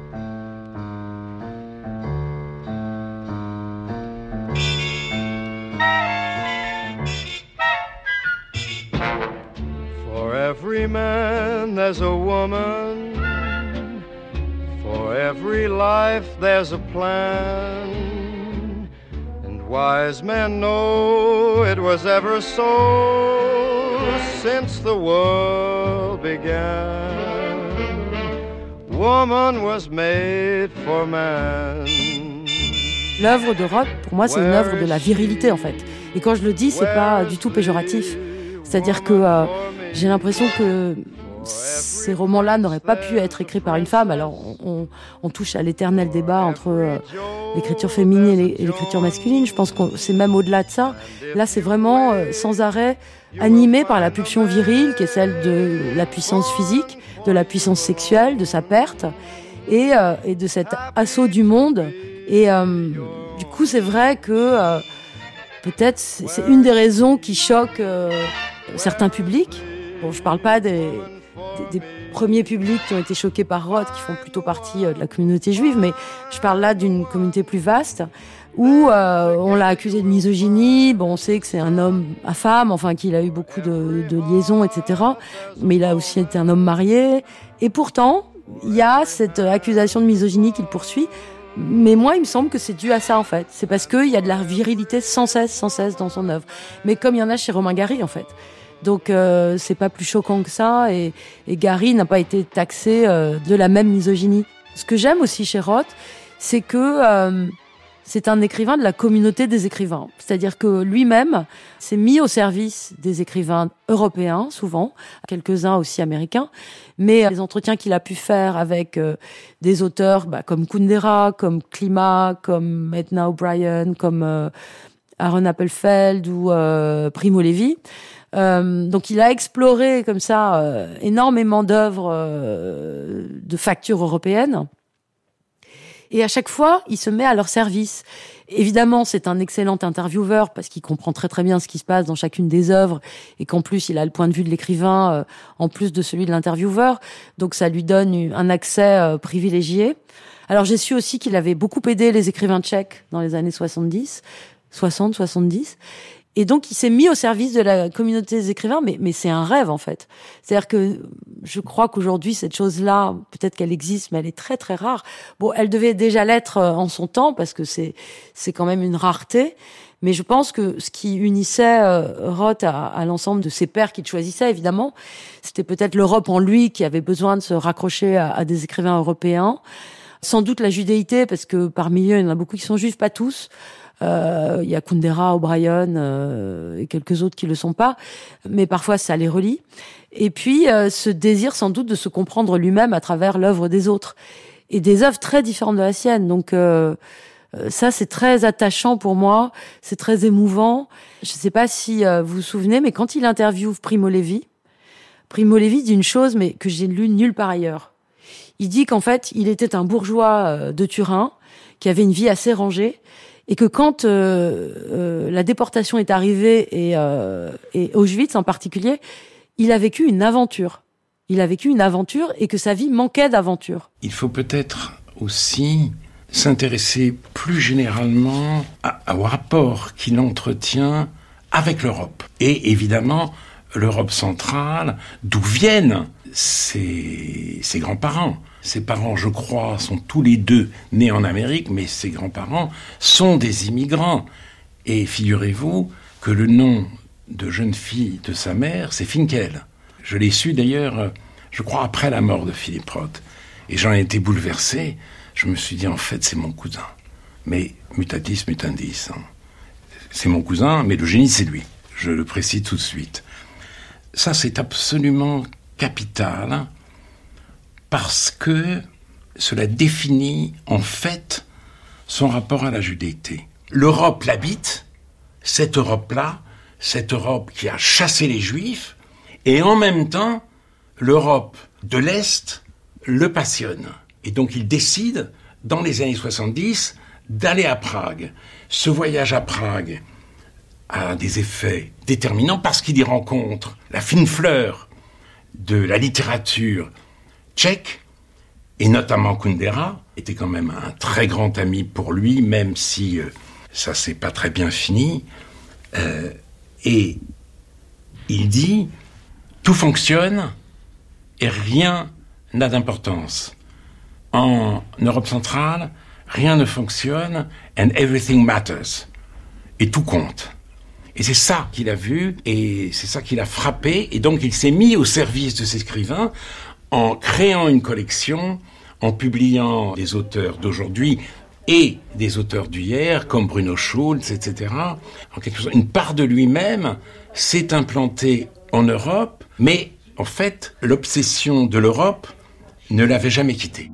For every man there's a woman. For every life there's a plan, and wise men know it was ever so since the world began. Woman was made for man. L'œuvre de Roth, pour moi, c'est une œuvre de la virilité, en fait. Et quand je le dis, c'est pas du tout péjoratif. C'est-à-dire que j'ai l'impression que ces romans-là n'auraient pas pu être écrits par une femme. Alors, on touche à l'éternel débat entre l'écriture féminine et l'écriture masculine. Je pense que c'est même au-delà de ça. Là, c'est vraiment sans arrêt animé par la pulsion virile, qui est celle de la puissance physique, de la puissance sexuelle, de sa perte, et de cet assaut du monde. Et du coup, c'est vrai que peut-être c'est une des raisons qui choque certains publics. Bon, je parle pas des premiers publics qui ont été choqués par Roth, qui font plutôt partie de la communauté juive, mais je parle là d'une communauté plus vaste, où on l'a accusé de misogynie. Bon, on sait que c'est un homme à femme, enfin qu'il a eu beaucoup de liaisons, etc. Mais il a aussi été un homme marié. Et pourtant, il y a cette accusation de misogynie qu'il poursuit. Mais moi, il me semble que c'est dû à ça, en fait. C'est parce qu'il y a de la virilité sans cesse dans son œuvre. Mais comme il y en a chez Romain Gary, en fait. Donc c'est pas plus choquant que ça, et Gary n'a pas été taxé de la même misogynie. Ce que j'aime aussi chez Roth, c'est que c'est un écrivain de la communauté des écrivains. C'est-à-dire que lui-même s'est mis au service des écrivains européens, souvent, quelques-uns aussi américains, mais les entretiens qu'il a pu faire avec des auteurs comme Kundera, comme Klima, comme Edna O'Brien, comme Aaron Appelfeld ou Primo Levi. Donc il a exploré comme ça énormément d'œuvres de facture européenne, et à chaque fois il se met à leur service. Évidemment, c'est un excellent intervieweur parce qu'il comprend très très bien ce qui se passe dans chacune des œuvres, et qu'en plus il a le point de vue de l'écrivain en plus de celui de l'intervieweur, donc ça lui donne un accès privilégié. Alors j'ai su aussi qu'il avait beaucoup aidé les écrivains tchèques dans les années 70, et donc il s'est mis au service de la communauté des écrivains, mais c'est un rêve en fait. C'est-à-dire que je crois qu'aujourd'hui cette chose-là, peut-être qu'elle existe, mais elle est très très rare. Bon, elle devait déjà l'être en son temps parce que c'est quand même une rareté. Mais je pense que ce qui unissait Roth à l'ensemble de ses pairs qu'il choisissait, évidemment, c'était peut-être l'Europe en lui qui avait besoin de se raccrocher à des écrivains européens. Sans doute la judéité, parce que parmi eux, il y en a beaucoup qui sont juifs, pas tous. Il y a Kundera, O'Brien et quelques autres qui le sont pas, mais parfois ça les relie. Et puis ce désir sans doute de se comprendre lui-même à travers l'œuvre des autres, et des œuvres très différentes de la sienne. Donc ça c'est très attachant pour moi, c'est très émouvant. Je sais pas si vous vous souvenez, mais quand il interviewe Primo Levi dit une chose, mais que j'ai lue nulle part ailleurs. Il dit qu'en fait il était un bourgeois de Turin qui avait une vie assez rangée, et que quand la déportation est arrivée, et Auschwitz en particulier, il a vécu une aventure. Et que sa vie manquait d'aventure. Il faut peut-être aussi s'intéresser plus généralement au rapport qu'il entretient avec l'Europe. Et évidemment, l'Europe centrale, d'où viennent ses grands-parents. Ses parents, je crois, sont tous les deux nés en Amérique, mais ses grands-parents sont des immigrants. Et figurez-vous que le nom de jeune fille de sa mère, c'est Finkel. Je l'ai su d'ailleurs, je crois, après la mort de Philippe Roth. Et j'en ai été bouleversé. Je me suis dit, en fait, c'est mon cousin. Mais mutatis mutandis. C'est mon cousin, mais le génie, c'est lui. Je le précise tout de suite. Ça, c'est absolument capital, parce que cela définit, en fait, son rapport à la judéité. L'Europe l'habite, cette Europe-là, cette Europe qui a chassé les Juifs, et en même temps, l'Europe de l'Est le passionne. Et donc, il décide, dans les années 70, d'aller à Prague. Ce voyage à Prague a des effets déterminants parce qu'il y rencontre la fine fleur de la littérature tchèque, et notamment Kundera, était quand même un très grand ami pour lui, même si ça s'est pas très bien fini. Et il dit, tout fonctionne et rien n'a d'importance. En Europe centrale, rien ne fonctionne and everything matters. Et tout compte. Et c'est ça qu'il a vu, et c'est ça qui l'a frappé, et donc il s'est mis au service de ces écrivains en créant une collection, en publiant des auteurs d'aujourd'hui et des auteurs d'hier, comme Bruno Schulz, etc. En quelque sorte, une part de lui-même s'est implantée en Europe, mais en fait, l'obsession de l'Europe ne l'avait jamais quitté.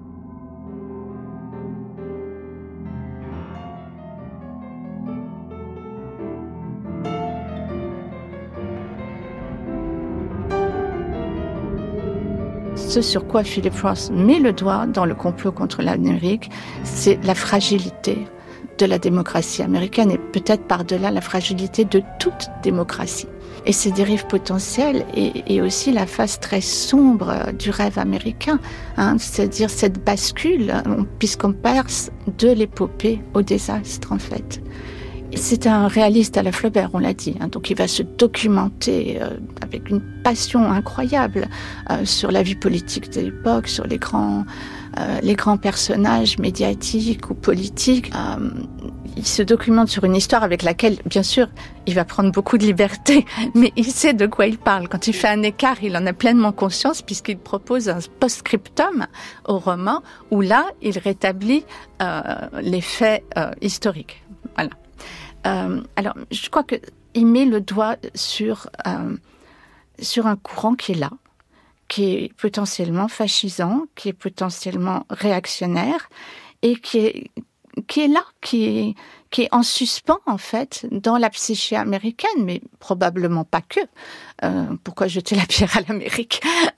Ce sur quoi Philip Roth met le doigt dans le complot contre l'Amérique, c'est la fragilité de la démocratie américaine et peut-être par-delà la fragilité de toute démocratie. Et ces dérives potentielles et aussi la face très sombre du rêve américain, c'est-à-dire cette bascule, puisqu'on passe de l'épopée au désastre en fait. C'est un réaliste à la Flaubert, on l'a dit, donc il va se documenter avec une passion incroyable sur la vie politique de l'époque, sur les grands personnages médiatiques ou politiques. Il se documente sur une histoire avec laquelle, bien sûr, il va prendre beaucoup de liberté, mais il sait de quoi il parle. Quand il fait un écart, il en a pleinement conscience puisqu'il propose un post-scriptum au roman où là, il rétablit les faits historiques. Voilà. Alors, je crois qu'il met le doigt sur un courant qui est là, qui est potentiellement fascisant, qui est potentiellement réactionnaire, et qui est là, qui est en suspens, en fait, dans la psyché américaine, mais probablement pas que. Pourquoi jeter la pierre à l'Amérique ?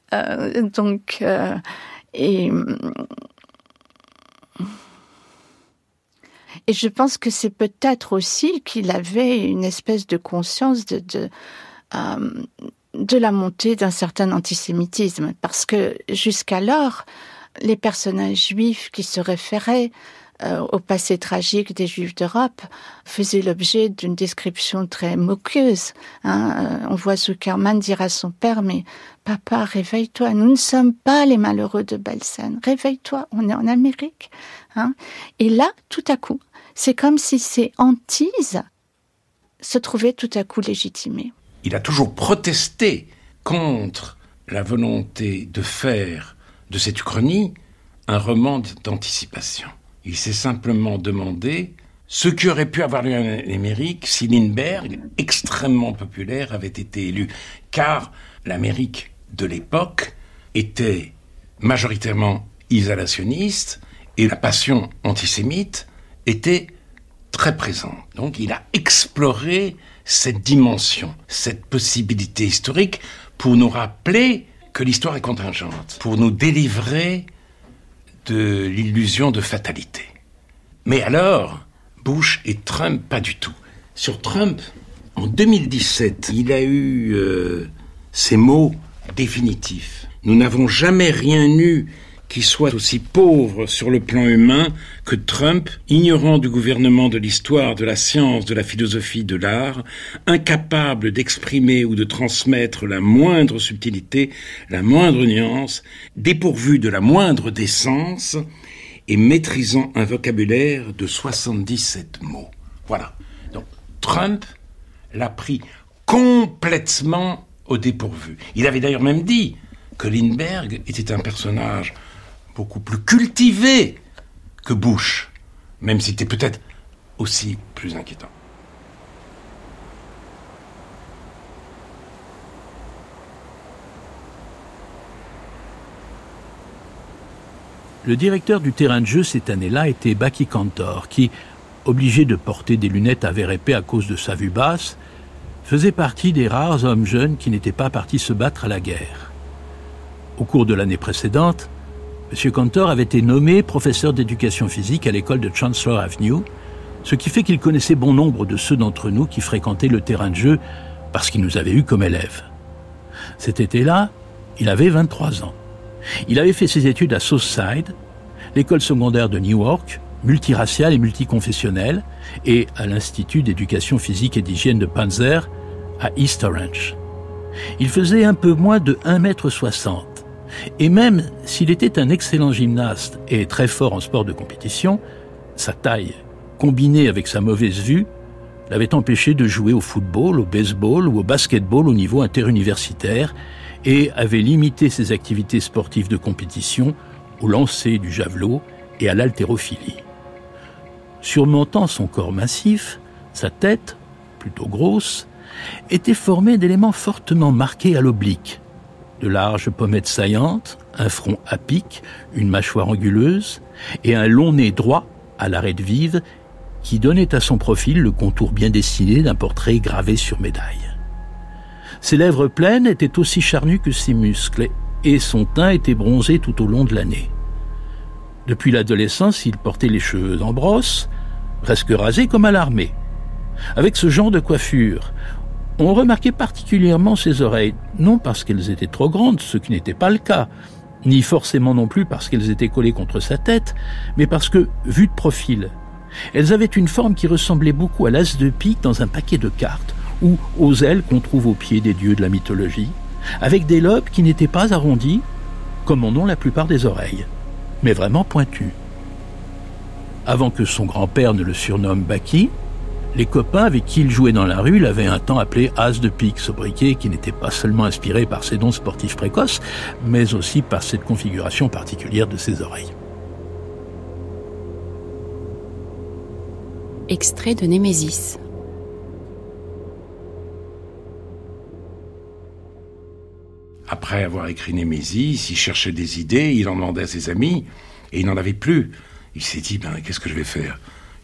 Et je pense que c'est peut-être aussi qu'il avait une espèce de conscience de la montée d'un certain antisémitisme. Parce que jusqu'alors, les personnages juifs qui se référaient au passé tragique des Juifs d'Europe faisaient l'objet d'une description très moqueuse. On voit Zuckerman dire à son père, mais papa, réveille-toi, nous ne sommes pas les malheureux de Belsen. Réveille-toi, on est en Amérique. Et là, tout à coup, c'est comme si ces hantises se trouvaient tout à coup légitimées. Il a toujours protesté contre la volonté de faire de cette uchronie un roman d'anticipation. Il s'est simplement demandé ce qui aurait pu avoir lieu en Amérique si Lindbergh, extrêmement populaire, avait été élu. Car l'Amérique de l'époque était majoritairement isolationniste et la passion antisémite était très présente. Donc il a exploré cette dimension, cette possibilité historique pour nous rappeler que l'histoire est contingente, pour nous délivrer de l'illusion de fatalité. Mais alors, Bush et Trump, pas du tout. Sur Trump, en 2017, il a eu ces mots définitifs. Nous n'avons jamais rien eu qui soit aussi pauvre sur le plan humain que Trump, ignorant du gouvernement, de l'histoire, de la science, de la philosophie, de l'art, incapable d'exprimer ou de transmettre la moindre subtilité, la moindre nuance, dépourvu de la moindre décence et maîtrisant un vocabulaire de 77 mots. Voilà. Donc Trump l'a pris complètement au dépourvu. Il avait d'ailleurs même dit que Lindbergh était un personnage beaucoup plus cultivé que Bush, même s'il était peut-être aussi plus inquiétant. Le directeur du terrain de jeu cette année-là était Bucky Cantor, qui, obligé de porter des lunettes à verre épais à cause de sa vue basse, faisait partie des rares hommes jeunes qui n'étaient pas partis se battre à la guerre. Au cours de l'année précédente, M. Cantor avait été nommé professeur d'éducation physique à l'école de Chancellor Avenue, ce qui fait qu'il connaissait bon nombre de ceux d'entre nous qui fréquentaient le terrain de jeu parce qu'il nous avait eus comme élèves. Cet été-là, il avait 23 ans. Il avait fait ses études à Southside, l'école secondaire de Newark, multiraciale et multiconfessionnelle, et à l'Institut d'éducation physique et d'hygiène de Panzer, à East Orange. Il faisait un peu moins de 1,60 m. Et même s'il était un excellent gymnaste et très fort en sport de compétition, sa taille, combinée avec sa mauvaise vue, l'avait empêché de jouer au football, au baseball ou au basketball au niveau interuniversitaire et avait limité ses activités sportives de compétition au lancer du javelot et à l'haltérophilie. Surmontant son corps massif, sa tête, plutôt grosse, était formée d'éléments fortement marqués à l'oblique. De larges pommettes saillantes, un front à pic, une mâchoire anguleuse et un long nez droit à l'arête vive qui donnait à son profil le contour bien dessiné d'un portrait gravé sur médaille. Ses lèvres pleines étaient aussi charnues que ses muscles et son teint était bronzé tout au long de l'année. Depuis l'adolescence, il portait les cheveux en brosse, presque rasés comme à l'armée. Avec ce genre de coiffure, on remarquait particulièrement ses oreilles, non parce qu'elles étaient trop grandes, ce qui n'était pas le cas, ni forcément non plus parce qu'elles étaient collées contre sa tête, mais parce que, vues de profil, elles avaient une forme qui ressemblait beaucoup à l'as de pique dans un paquet de cartes, ou aux ailes qu'on trouve aux pieds des dieux de la mythologie, avec des lobes qui n'étaient pas arrondis, comme en ont la plupart des oreilles, mais vraiment pointus. Avant que son grand-père ne le surnomme Bucky, les copains avec qui il jouait dans la rue l'avaient un temps appelé as de pique, sobriquet qui n'était pas seulement inspiré par ses dons sportifs précoces, mais aussi par cette configuration particulière de ses oreilles. Extrait de Némésis. Après avoir écrit Némésis, il cherchait des idées, il en demandait à ses amis, et il n'en avait plus. Il s'est dit, qu'est-ce que je vais faire ?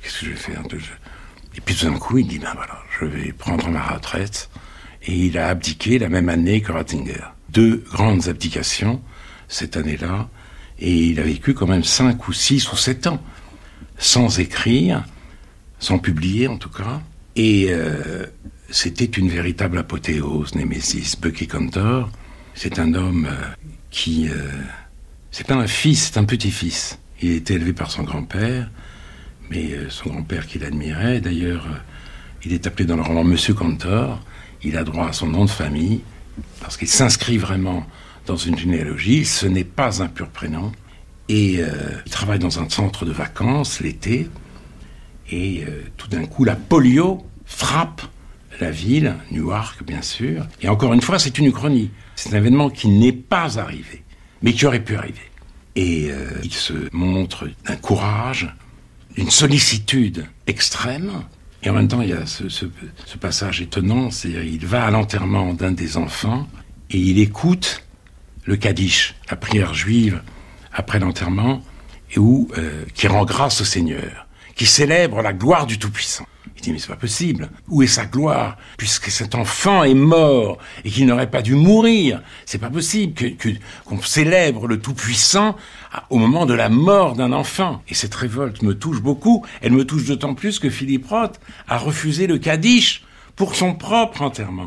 Et puis tout d'un coup, il dit, voilà, je vais prendre ma retraite. Et il a abdiqué la même année que Ratzinger. 2 grandes abdications, cette année-là, et il a vécu quand même 5 ou 6 ou 7 ans, sans écrire, sans publier en tout cas. Et c'était une véritable apothéose, Némésis. Bucky Cantor, c'est un homme qui... c'est pas un fils, c'est un petit-fils. Il a été élevé par son grand-père, mais son grand-père qu'il admirait. D'ailleurs, il est appelé dans le roman Monsieur Cantor. Il a droit à son nom de famille, parce qu'il s'inscrit vraiment dans une généalogie. Ce n'est pas un pur prénom. Et il travaille dans un centre de vacances l'été. Et tout d'un coup, la polio frappe la ville, Newark bien sûr. Et encore une fois, c'est une uchronie. C'est un événement qui n'est pas arrivé, mais qui aurait pu arriver. Et il se montre d'un courage, d'une sollicitude extrême. Et en même temps, il y a ce passage étonnant, c'est-à-dire il va à l'enterrement d'un des enfants et il écoute le Kaddish, la prière juive après l'enterrement, et qui rend grâce au Seigneur, qui célèbre la gloire du Tout-Puissant. Il dit, mais c'est pas possible. Où est sa gloire, puisque cet enfant est mort et qu'il n'aurait pas dû mourir? C'est pas possible qu'on célèbre le Tout-Puissant au moment de la mort d'un enfant. Et cette révolte me touche beaucoup. Elle me touche d'autant plus que Philippe Roth a refusé le Kaddish pour son propre enterrement.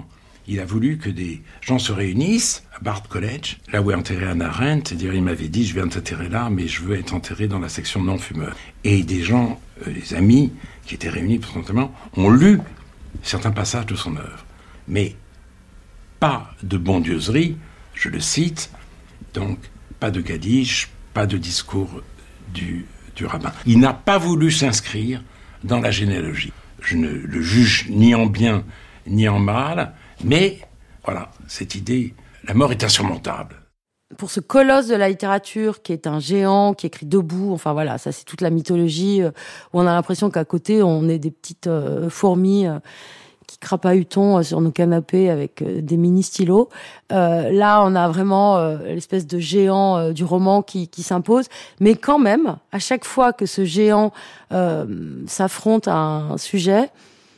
il a voulu que des gens se réunissent à Bard College, là où est enterré Hannah Arendt, c'est-à-dire il m'avait dit, je vais t'enterrer là, mais je veux être enterré dans la section non-fumeurs. Et des gens, des amis qui étaient réunis présentement, ont lu certains passages de son œuvre. Mais pas de bondieuserie, je le cite, donc pas de gadiche, pas de discours du rabbin. Il n'a pas voulu s'inscrire dans la généalogie. Je ne le juge ni en bien ni en mal, mais voilà, cette idée, la mort est insurmontable. Pour ce colosse de la littérature qui est un géant, qui écrit debout, enfin voilà, ça c'est toute la mythologie où on a l'impression qu'à côté on est des petites fourmis qui crapahutons sur nos canapés avec des mini stylos. Là, on a vraiment l'espèce de géant du roman qui s'impose. Mais quand même, à chaque fois que ce géant s'affronte à un sujet,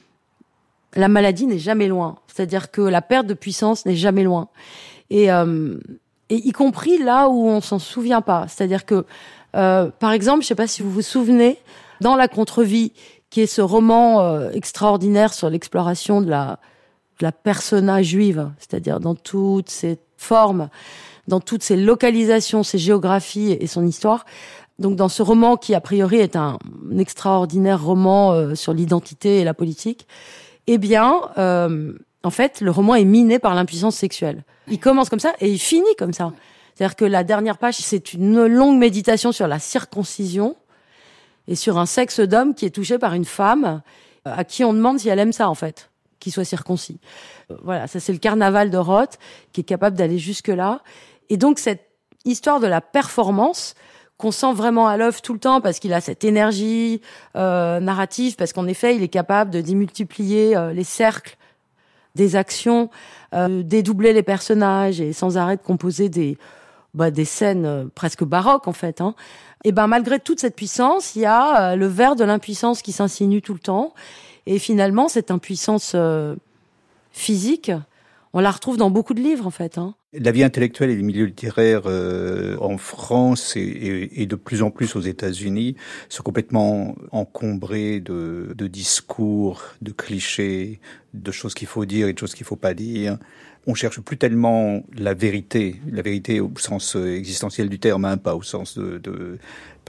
la maladie n'est jamais loin. C'est-à-dire que la perte de puissance n'est jamais loin. Et y compris là où on s'en souvient pas. C'est-à-dire que, par exemple, je sais pas si vous vous souvenez, dans La Contre-vie, qui est ce roman extraordinaire sur l'exploration de la persona juive, c'est-à-dire dans toutes ses formes, dans toutes ses localisations, ses géographies et son histoire. Donc dans ce roman qui, a priori, est un extraordinaire roman sur l'identité et la politique, eh bien, en fait, le roman est miné par l'impuissance sexuelle. Il commence comme ça et il finit comme ça. C'est-à-dire que la dernière page, c'est une longue méditation sur la circoncision et sur un sexe d'homme qui est touché par une femme à qui on demande si elle aime ça, en fait, qu'il soit circoncis. Voilà, ça c'est le carnaval de Roth qui est capable d'aller jusque-là. Et donc cette histoire de la performance qu'on sent vraiment à l'œuvre tout le temps parce qu'il a cette énergie narrative, parce qu'en effet, il est capable de démultiplier les cercles des actions, dédoubler les personnages et sans arrêt de composer des scènes presque baroques, en fait, hein. Et ben malgré toute cette puissance, il y a le ver de l'impuissance qui s'insinue tout le temps. Et finalement, cette impuissance physique, on la retrouve dans beaucoup de livres, en fait, hein. La vie intellectuelle et les milieux littéraires en France et de plus en plus aux États-Unis sont complètement encombrés de discours, de clichés, de choses qu'il faut dire et de choses qu'il faut pas dire. On cherche plus tellement la vérité au sens existentiel du terme, hein, pas au sens de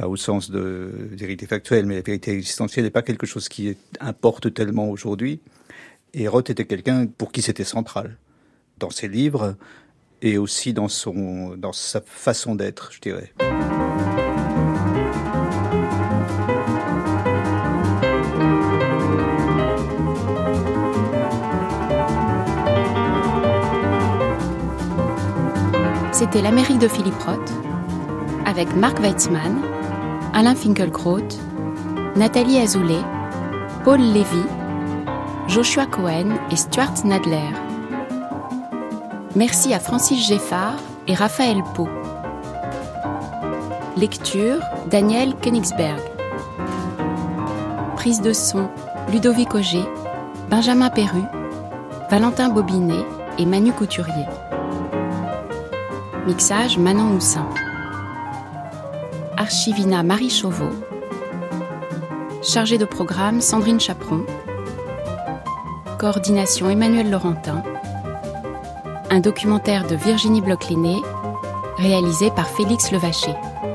vérité factuelle, mais la vérité existentielle n'est pas quelque chose qui importe tellement aujourd'hui. Et Roth était quelqu'un pour qui c'était central dans ses livres et aussi dans sa façon d'être, je dirais. C'était l'Amérique de Philippe Roth, avec Marc Weitzman, Alain Finkielkraut, Nathalie Azoulay, Paul Lévy, Joshua Cohen et Stuart Nadler. Merci à Francis Geffard et Raphaël Pau. Lecture, Daniel Königsberg. Prise de son, Ludovic Auger, Benjamin Perru, Valentin Bobinet et Manu Couturier. Mixage, Manon Houssin. Archivina, Marie Chauveau. Chargée de programme, Sandrine Chaperon. Coordination, Emmanuel Laurentin. Un documentaire de Virginie Bloch-Lenné, réalisé par Félix Levaché.